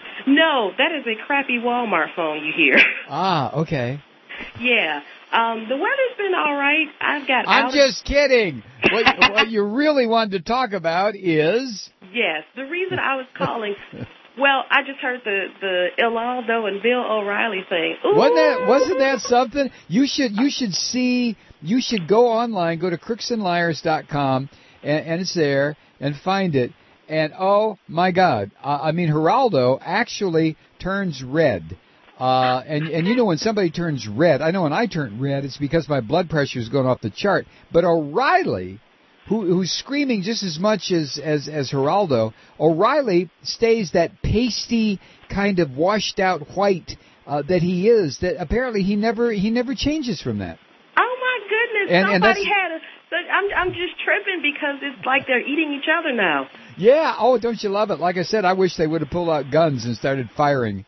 No, that is a crappy Walmart phone you hear. Ah, okay. Yeah. Um, the weather's been all right. I've got... I'm out just kidding. What, what you really wanted to talk about is... Yes. The reason I was calling... Well, I just heard the the Ilaldo and Bill O'Reilly thing. Ooh. Wasn't that wasn't that something? You should you should see you should go online, go to crooks and liars dot com, and, and it's there, and find it. And oh my God, uh, I mean Geraldo actually turns red. Uh, and and you know when somebody turns red, I know when I turn red, it's because my blood pressure is going off the chart. But O'Reilly, who who's screaming just as much as, as, as Geraldo, O'Reilly stays that pasty kind of washed out white uh, that he is. That apparently he never he never changes from that. Oh my goodness! And, Somebody and had a. I'm I'm just tripping because it's like they're eating each other now. Yeah. Oh, don't you love it? Like I said, I wish they would have pulled out guns and started firing.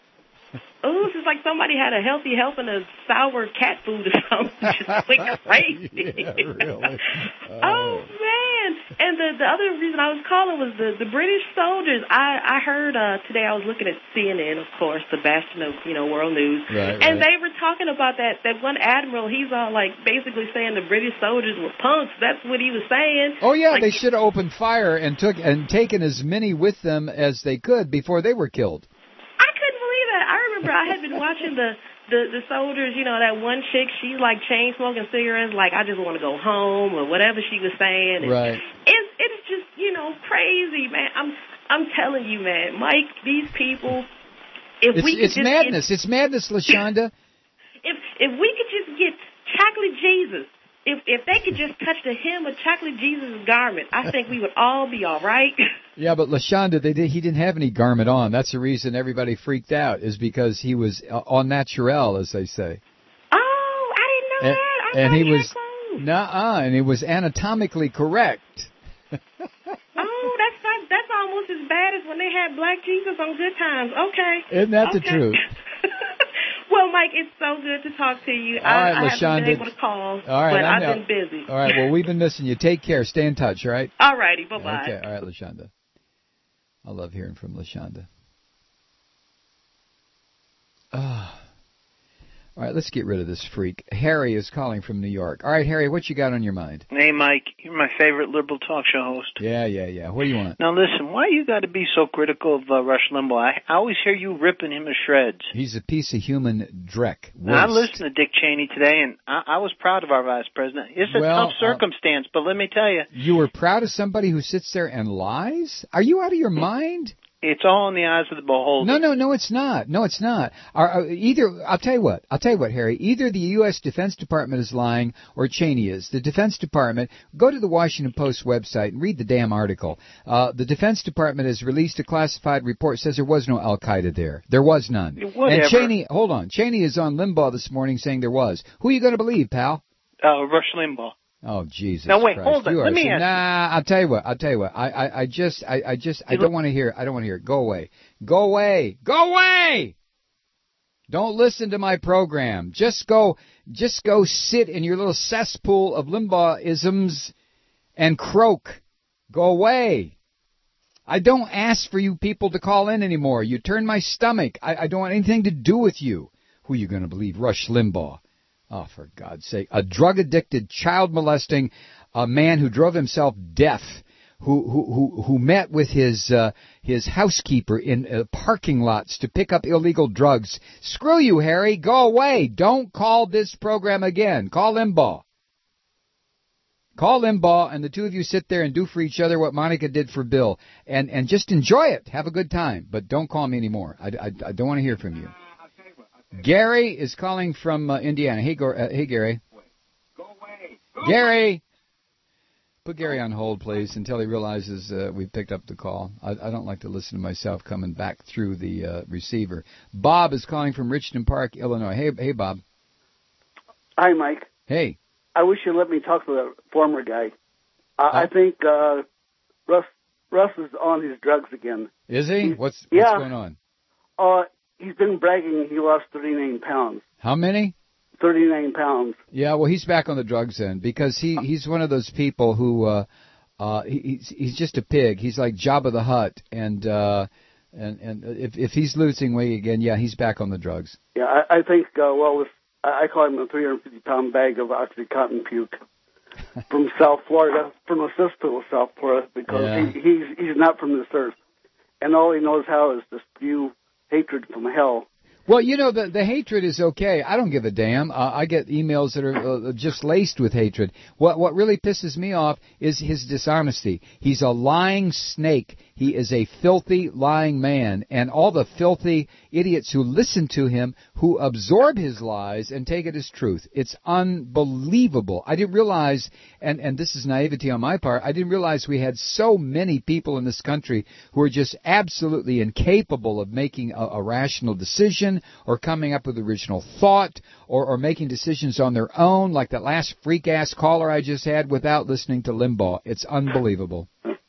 Oh, this is like somebody had a healthy helping of sour cat food or something. Just like crazy. Yeah, really. Uh, oh, man. And the the other reason I was calling was the, the British soldiers. I, I heard uh, today, I was looking at C N N, of course, the bastion of, you know, world news. Right, and right. they were talking about that, that one admiral. He's all like basically saying the British soldiers were punks. That's what he was saying. Oh, yeah, like, they should have opened fire and took and taken as many with them as they could before they were killed. I couldn't believe that. I remember I had been watching the, the, the soldiers, you know, that one chick, she's like chain smoking cigarettes, like I just want to go home or whatever she was saying. And right. It's, it's just, you know, crazy, man. I'm I'm telling you, man, Mike, these people, if it's, we could It's just madness. Get, it's madness, LaShonda. if if we could just get Chocolate Jesus, if if they could just touch the hem of Chocolate Jesus' garment, I think we would all be all right. Yeah, but LaShonda, they did, he didn't have any garment on. That's the reason everybody freaked out, is because he was au naturel, as they say. Oh, I didn't know and, that. I and he, he was, nuh-uh, and he was anatomically correct. Oh, that's not, that's almost as bad as when they had Black Jesus on Good Times. Okay. Isn't that okay. the truth? Well, Mike, it's so good to talk to you. All I, right, I LaShonda. haven't been able to call, all right, but I'm I've now, been busy. All right, well, we've been missing you. Take care. Stay in touch, all right? All righty. Bye-bye. Okay, all right, LaShonda. I love hearing from LaShonda. Ah. All right, let's get rid of this freak. Harry is calling from New York. All right, Harry, what you got on your mind? Hey, Mike, you're my favorite liberal talk show host. Yeah, yeah, yeah. What do you want? Now, listen, why you got to be so critical of uh, Rush Limbaugh? I, I always hear you ripping him to shreds. He's a piece of human dreck. Now, I listened to Dick Cheney today, and I, I was proud of our vice president. It's a well, tough circumstance, uh, but let me tell you. You were proud of somebody who sits there and lies? Are you out of your mind? It's all in the eyes of the beholder. No, no, no, it's not. No, it's not. Our, our, either I'll tell you what. I'll tell you what, Harry. Either the U S Defense Department is lying, or Cheney is. The Defense Department. Go to the Washington Post website and read the damn article. Uh, the Defense Department has released a classified report. Says there was no Al Qaeda there. There was none. Whatever. And Cheney, hold on. Cheney is on Limbaugh this morning saying there was. Who are you going to believe, pal? Uh, Rush Limbaugh. Oh, Jesus Now, wait, Christ. hold on. You Let are me so, ask Nah, I'll tell you what. I'll tell you what. I, I, I just, I, I just, I don't want to hear it. I don't want to hear it. Go away. Go away. Go away! Don't listen to my program. Just go, just go sit in your little cesspool of Limbaugh-isms and croak. Go away. I don't ask for you people to call in anymore. You turn my stomach. I, I don't want anything to do with you. Who are you going to believe? Rush Limbaugh. Oh, for God's sake. A drug-addicted, child-molesting uh, man who drove himself deaf, who who who, who met with his uh, his housekeeper in uh, parking lots to pick up illegal drugs. Screw you, Harry. Go away. Don't call this program again. Call Limbaugh. Call Limbaugh, and the two of you sit there and do for each other what Monica did for Bill. And, and just enjoy it. Have a good time. But don't call me anymore. I, I, I don't want to hear from you. Gary is calling from uh, Indiana. Hey, Go- uh, hey, Gary. Go away. Go Gary! away. Put Gary on hold, please, until he realizes uh, we picked up the call. I, I don't like to listen to myself coming back through the uh, receiver. Bob is calling from Richmond Park, Illinois. Hey, hey, Bob. Hi, Mike. Hey. I wish you'd let me talk to the former guy. Uh, Oh. I think uh, Russ Russ is on his drugs again. Is he? What's, what's yeah. going on? Uh, he's been bragging he lost thirty-nine pounds. How many? thirty-nine pounds. Yeah, well, he's back on the drugs then, because he, he's one of those people who, uh, uh, he, he's, he's just a pig. He's like Jabba the Hutt, and, uh, and, and if, if he's losing weight again, yeah, he's back on the drugs. Yeah, I, I think, uh, well, if, I I call him a three hundred fifty pound bag of OxyContin puke from South Florida, from a cesspool of South Florida, because Yeah. he, he's, he's not from this earth. And all he knows how is to spew hatred from hell. Well, you know, the the hatred is okay. I don't give a damn. Uh, I get emails that are uh, just laced with hatred. What what really pisses me off is his dishonesty. He's a lying snake. He is a filthy, lying man. And all the filthy idiots who listen to him, who absorb his lies and take it as truth. It's unbelievable. I didn't realize, and, and this is naivety on my part, I didn't realize we had so many people in this country who are just absolutely incapable of making a, a rational decision, or coming up with original thought, or, or making decisions on their own, like that last freak-ass caller I just had, without listening to Limbaugh. It's unbelievable.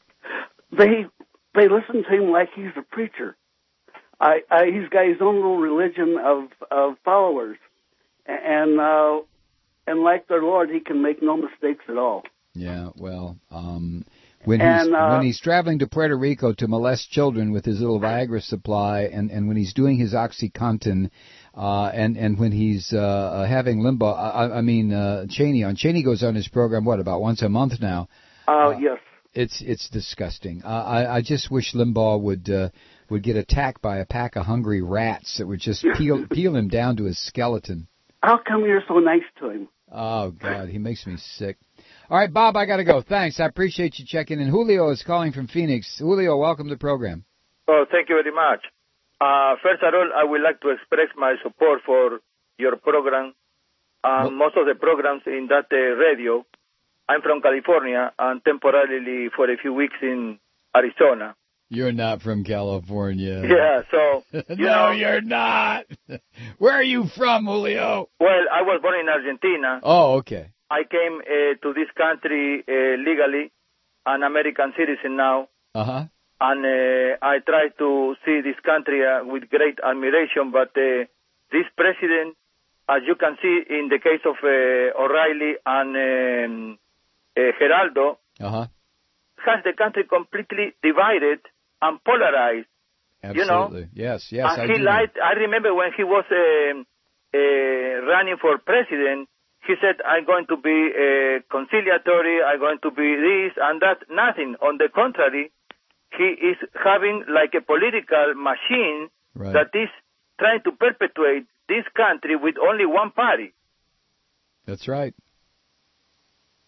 They they listen to him like he's a preacher. I, I he's got his own little religion of of followers, and uh, and like their Lord, he can make no mistakes at all. Yeah, well, um, when And, he's uh, when he's traveling to Puerto Rico to molest children with his little Viagra supply, and, and when he's doing his OxyContin, uh, and and when he's uh, uh, having Limbaugh, I, I mean uh, Cheney on. Cheney goes on his program what about once a month now? Uh, uh yes. It's it's disgusting. Uh, I I just wish Limbaugh would uh, would get attacked by a pack of hungry rats that would just peel peel him down to his skeleton. How come you're so nice to him? Oh God, he makes me sick. All right, Bob, I got to go. Thanks. I appreciate you checking in. Julio is calling from Phoenix. Julio, welcome to the program. Oh, thank you very much. Uh, first of all, I would like to express my support for your program and Well- most of the programs in that uh, radio. I'm from California and temporarily for a few weeks in Arizona. You're not from California. Yeah, so, you no, know, you're not. Where are you from, Julio? well, I was born in Argentina. Oh, okay. I came uh, to this country uh, legally, an American citizen now, Uh-huh. and uh, I try to see this country uh, with great admiration, but uh, this president, as you can see in the case of uh, O'Reilly and um, uh, Geraldo, Uh-huh. has the country completely divided and polarized. Absolutely. You know? Yes, yes, and I he do. lied. I remember when he was um uh, running for president, he said, I'm going to be uh, conciliatory, I'm going to be this and that. Nothing. On the contrary, he is having like a political machine Right. that is trying to perpetuate this country with only one party. That's right.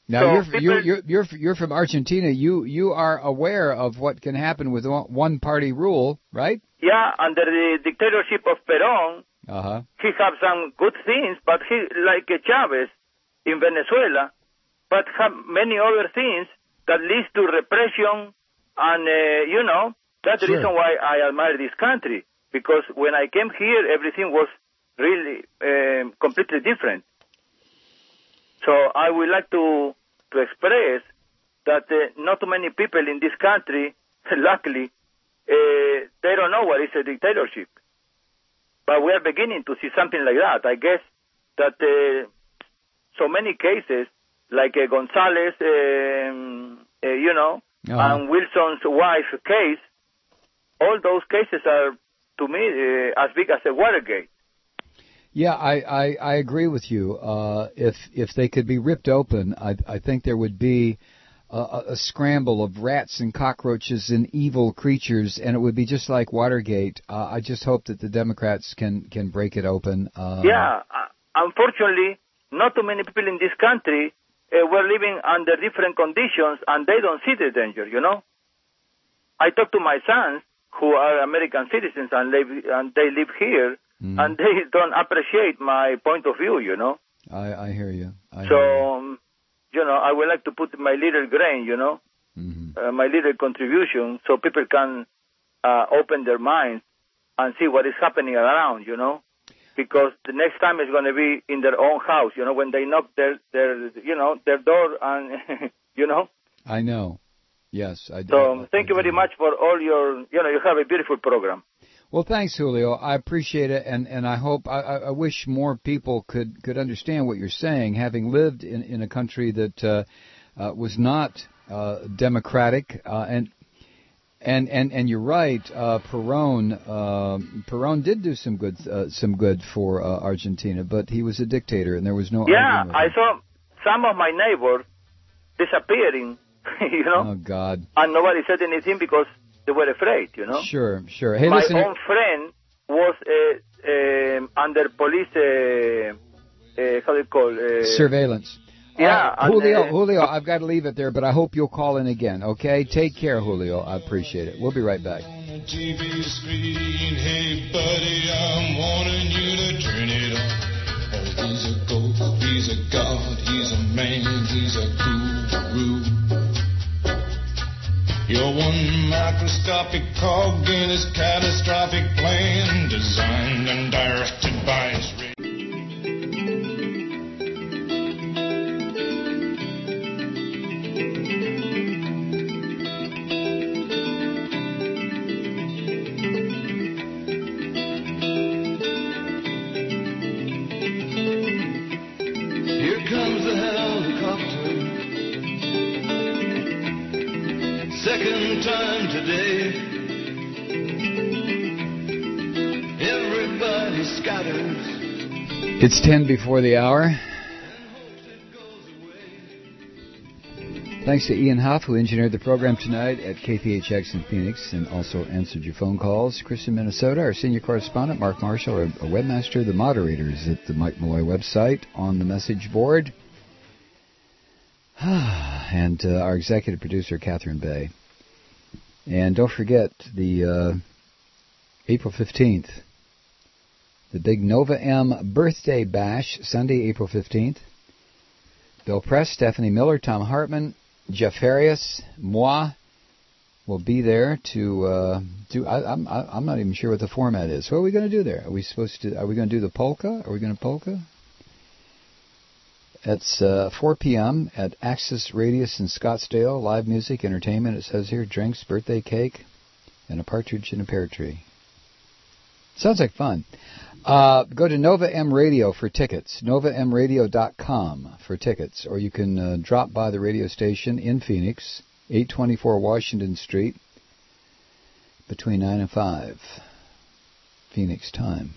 Now So you're, people- you're you're you're you're from Argentina. You you are aware of what can happen with one party rule, right? Yeah, under the dictatorship of Perón, Uh huh. he have some good things, but he like uh, Chavez in Venezuela, but have many other things that leads to repression, and uh, you know that's the Sure. reason why I admire this country, because when I came here, everything was really um completely different. So I would like to to express that uh, not too many people in this country, luckily, uh, they don't know what is a dictatorship. But we are beginning to see something like that. I guess that uh, so many cases, like uh, Gonzalez, um, uh, you know, Uh-huh. and Wilson's wife case, all those cases are, to me, uh, as big as a Watergate. Yeah, I, I, I agree with you. Uh, if if they could be ripped open, I I think there would be a, a scramble of rats and cockroaches and evil creatures, and it would be just like Watergate. Uh, I just hope that the Democrats can, can break it open. Uh, Yeah, uh, unfortunately, not too many people in this country uh, were living under different conditions, and they don't see the danger, you know. I talk to my sons, who are American citizens, and, live, and they live here, Mm. and they don't appreciate my point of view, you know. I, I hear you. I so, hear you. um, you know, I would like to put my little grain, you know, Mm-hmm. uh, my little contribution, so people can uh, open their minds and see what is happening around, you know. Because the next time it's going to be in their own house, you know, when they knock their, their you know, their door and, you know. I know. Yes, I do. So thank you very much for all your, you know, you have a beautiful program. Well, thanks, Julio. I appreciate it, and, and I hope, I, I wish more people could, could understand what you're saying, having lived in, in a country that uh, uh, was not uh, democratic, uh, and and and and you're right. Uh, Perón, uh, Perón did do some good, uh, some good for uh, Argentina, but he was a dictator, and there was no. Yeah, arguing with I him. saw some of my neighbors disappearing, you know, Oh God. and nobody said anything because they were afraid, you know. Sure, sure. Hey, my listen. own friend was uh, um under police, uh, uh, how do you call uh, Surveillance. Yeah, All right, and, Julio, uh, Julio, I've got to leave it there, but I hope you'll call in again, okay? Take care, Julio. I appreciate it. We'll be right back. T V screen, hey buddy, I'm warning you to turn it off. Oh, he's a ghost, he's a god, he's a man, he's a guru. You're one microscopic cog in his catastrophic plan, designed and directed by his radio. Here comes the helicopter. Second time today. Everybody scatters. It's ten before the hour. Thanks to Ian Huff, who engineered the program tonight at K P H X in Phoenix and also answered your phone calls. Chris in Minnesota, our senior correspondent, Mark Marshall, our, our webmaster, the moderators at the Mike Malloy website on the message board, and uh, our executive producer, Catherine Bay. And don't forget the uh, April fifteenth, the big Nova M birthday bash, Sunday, April fifteenth. Bill Press, Stephanie Miller, Tom Hartman, Jeff Harris, moi will be there to uh, do. I, I'm I'm not even sure what the format is. What are we going to do there? Are we supposed to? Are we going to do the polka? Are we going to polka? It's uh, four p.m. at Axis Radius in Scottsdale. Live music, entertainment. It says here, drinks, birthday cake, and a partridge in a pear tree. Sounds like fun. Uh, go to Nova M Radio for tickets, nova m radio dot com for tickets, or you can uh, drop by the radio station in Phoenix, eight twenty-four Washington Street, between nine and five, Phoenix time.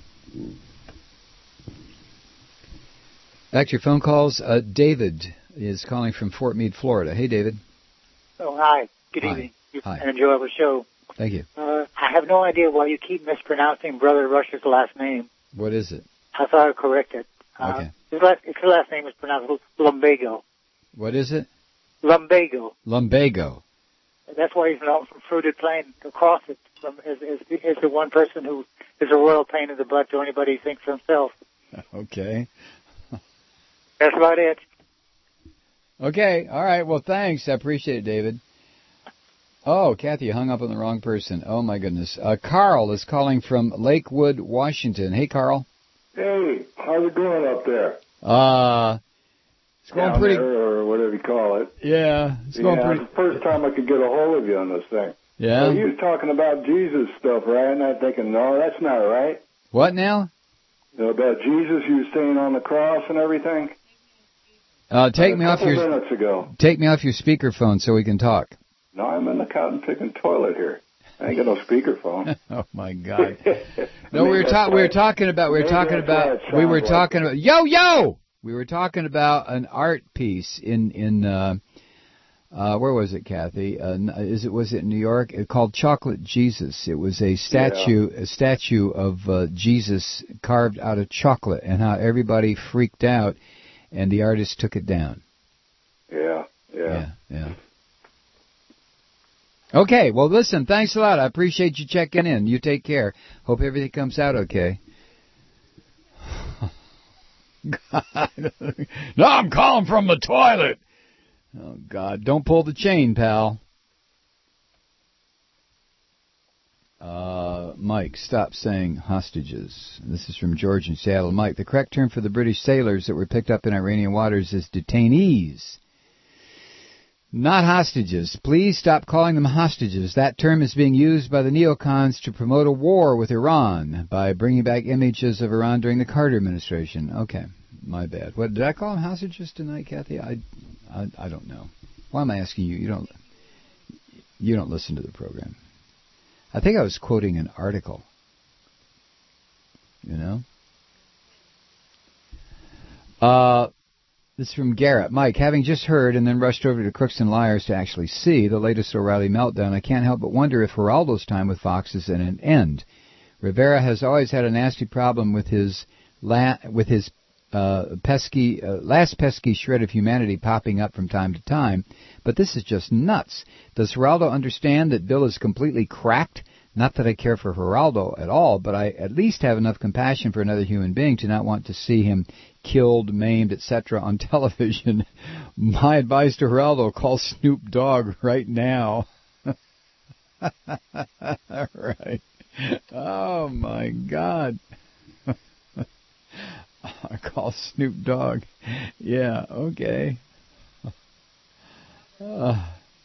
Back to your phone calls. Uh, David is calling from Fort Meade, Florida. Hey, David. Oh, hi. Good Hi. evening. Hi. An enjoyable show. Thank you. Uh, I have no idea why you keep mispronouncing Brother Rush's last name. What is it? I thought I'd correct it. Uh, Okay. his, last, his last name is pronounced Lumbago. What is it? Lumbago. Lumbago. And that's why he's known from Fruited Plain across it. From, is, is, is the one person who is a royal pain in the butt to anybody who thinks for himself. Okay. That's about it. Okay. All right. Well, thanks. I appreciate it, David. Oh, Kathy, you hung up on the wrong person. Oh, my goodness. Uh, Carl is calling from Lakewood, Washington. Hey, Carl. Hey, how's it going up there? Uh, it's going Down pretty... there, or whatever you call it. Yeah, it's going yeah, pretty... it's the first time I could get a hold of you on this thing. Yeah? So you was talking about Jesus stuff, right? And I'm thinking, no, that's not right. What now? You know, about Jesus, you were saying on the cross and everything? Uh, take a me off couple your... minutes ago. Take me off your speakerphone so we can talk. No, I'm in the cotton picking toilet here. I ain't got no speakerphone. Oh my God! No, we were talking. We were talking about. We were talking about. We were talking about. Yo, yo! We were talking about an art piece in in. Uh, uh, where was it, Kathy? Uh, is it was it in New York? It called Chocolate Jesus. It was a statue, yeah. a statue of uh, Jesus carved out of chocolate, and how everybody freaked out, and the artist took it down. Yeah, yeah, yeah. yeah. Okay, well, listen, thanks a lot. I appreciate you checking in. You take care. Hope everything comes out okay. God. No, I'm calling from the toilet. Oh, God. Don't pull the chain, pal. Uh, Mike, stop saying hostages. This is from George in Seattle. Mike, the correct term for the British sailors that were picked up in Iranian waters is detainees. Not hostages. Please stop calling them hostages. That term is being used by the neocons to promote a war with Iran by bringing back images of Iran during the Carter administration. Okay, my bad. What did I call them hostages tonight, Kathy? I, I, I don't know. Why am I asking you? You don't, you don't listen to the program. I think I was quoting an article. You know. Uh. This is from Garrett. Mike, having just heard and then rushed over to Crooks and Liars to actually see the latest O'Reilly meltdown, I can't help but wonder if Geraldo's time with Fox is at an end. Rivera has always had a nasty problem with his la- with his uh, pesky uh, last pesky shred of humanity popping up from time to time, but this is just nuts. Does Geraldo understand that Bill is completely cracked? Not that I care for Geraldo at all, but I at least have enough compassion for another human being to not want to see him killed, maimed, et cetera on television. My advice to Geraldo, call Snoop Dogg right now. Right. Oh, my God. I call Snoop Dogg. Yeah, okay. Uh.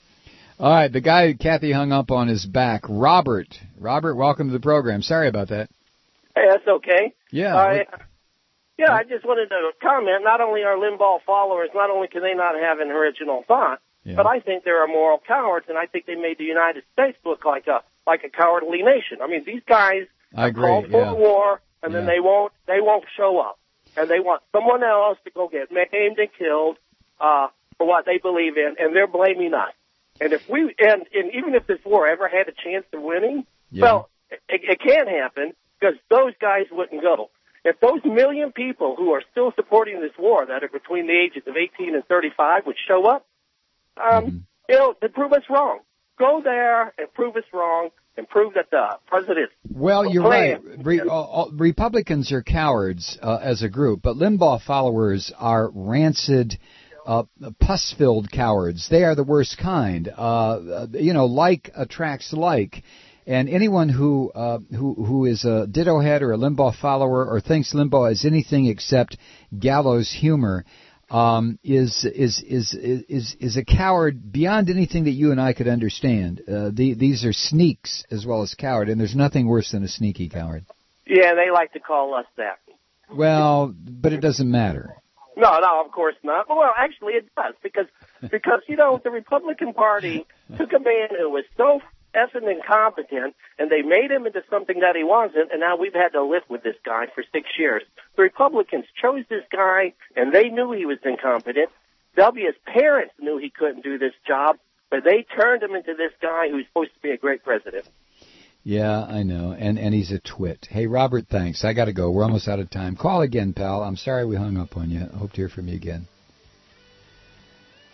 All right, the guy Kathy hung up on is back. Robert. Robert, welcome to the program. Sorry about that. Hey, that's okay. Yeah. Uh, yeah, I just wanted to comment. Not only are Limbaugh followers, not only can they not have an original thought, yeah. but I think they're a moral cowards, and I think they made the United States look like a like a cowardly nation. I mean, these guys I agree, called for yeah. war, and yeah. then they won't they won't show up, and they want someone else to go get maimed and killed uh, for what they believe in, and they're blaming us. And if we and, and even if this war ever had a chance of winning, yeah. well, it, it can't happen because those guys wouldn't go. If those million people who are still supporting this war that are between the ages of eighteen and thirty-five would show up, um, mm-hmm. you know, to prove us wrong. Go there and prove us wrong and prove that the president. Well, you're plan. right. Re- all, Republicans are cowards uh, as a group, but Limbaugh followers are rancid, Uh, pus-filled cowards. They are the worst kind. Uh, you know, like attracts like, and anyone who uh, who who is a ditto head or a Limbaugh follower or thinks Limbaugh is anything except gallows humor um, is, is is is is a coward beyond anything that you and I could understand. Uh, the, these are sneaks as well as coward, and there's nothing worse than a sneaky coward. Yeah, they like to call us that. Well, but it doesn't matter. No, no, of course not. Well, actually it does, because, because you know, the Republican Party took a man who was so effing incompetent, and they made him into something that he wasn't, and now we've had to live with this guy for six years. The Republicans chose this guy, and they knew he was incompetent. W's parents knew he couldn't do this job, but they turned him into this guy who's supposed to be a great president. Yeah, I know, and and he's a twit. Hey, Robert, thanks. I got to go. We're almost out of time. Call again, pal. I'm sorry we hung up on you. I hope to hear from you again.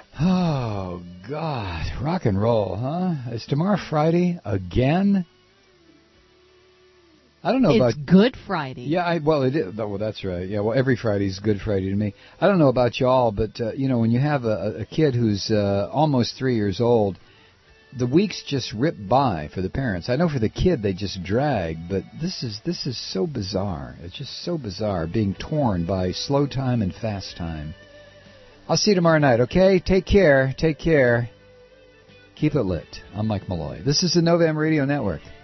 God. Rock and roll, huh? Is tomorrow Friday again? I don't know it's about... Good Friday. Yeah, I, well, it is. Well, that's right. Yeah, well, every Friday is Good Friday to me. I don't know about y'all, but, uh, you know, when you have a, a kid who's uh, almost three years old, the weeks just rip by for the parents. I know for the kid they just drag, but this is this is so bizarre. It's just so bizarre, being torn by slow time and fast time. I'll see you tomorrow night, okay? Take care. Take care. Keep it lit. I'm Mike Malloy. This is the Novam Radio Network.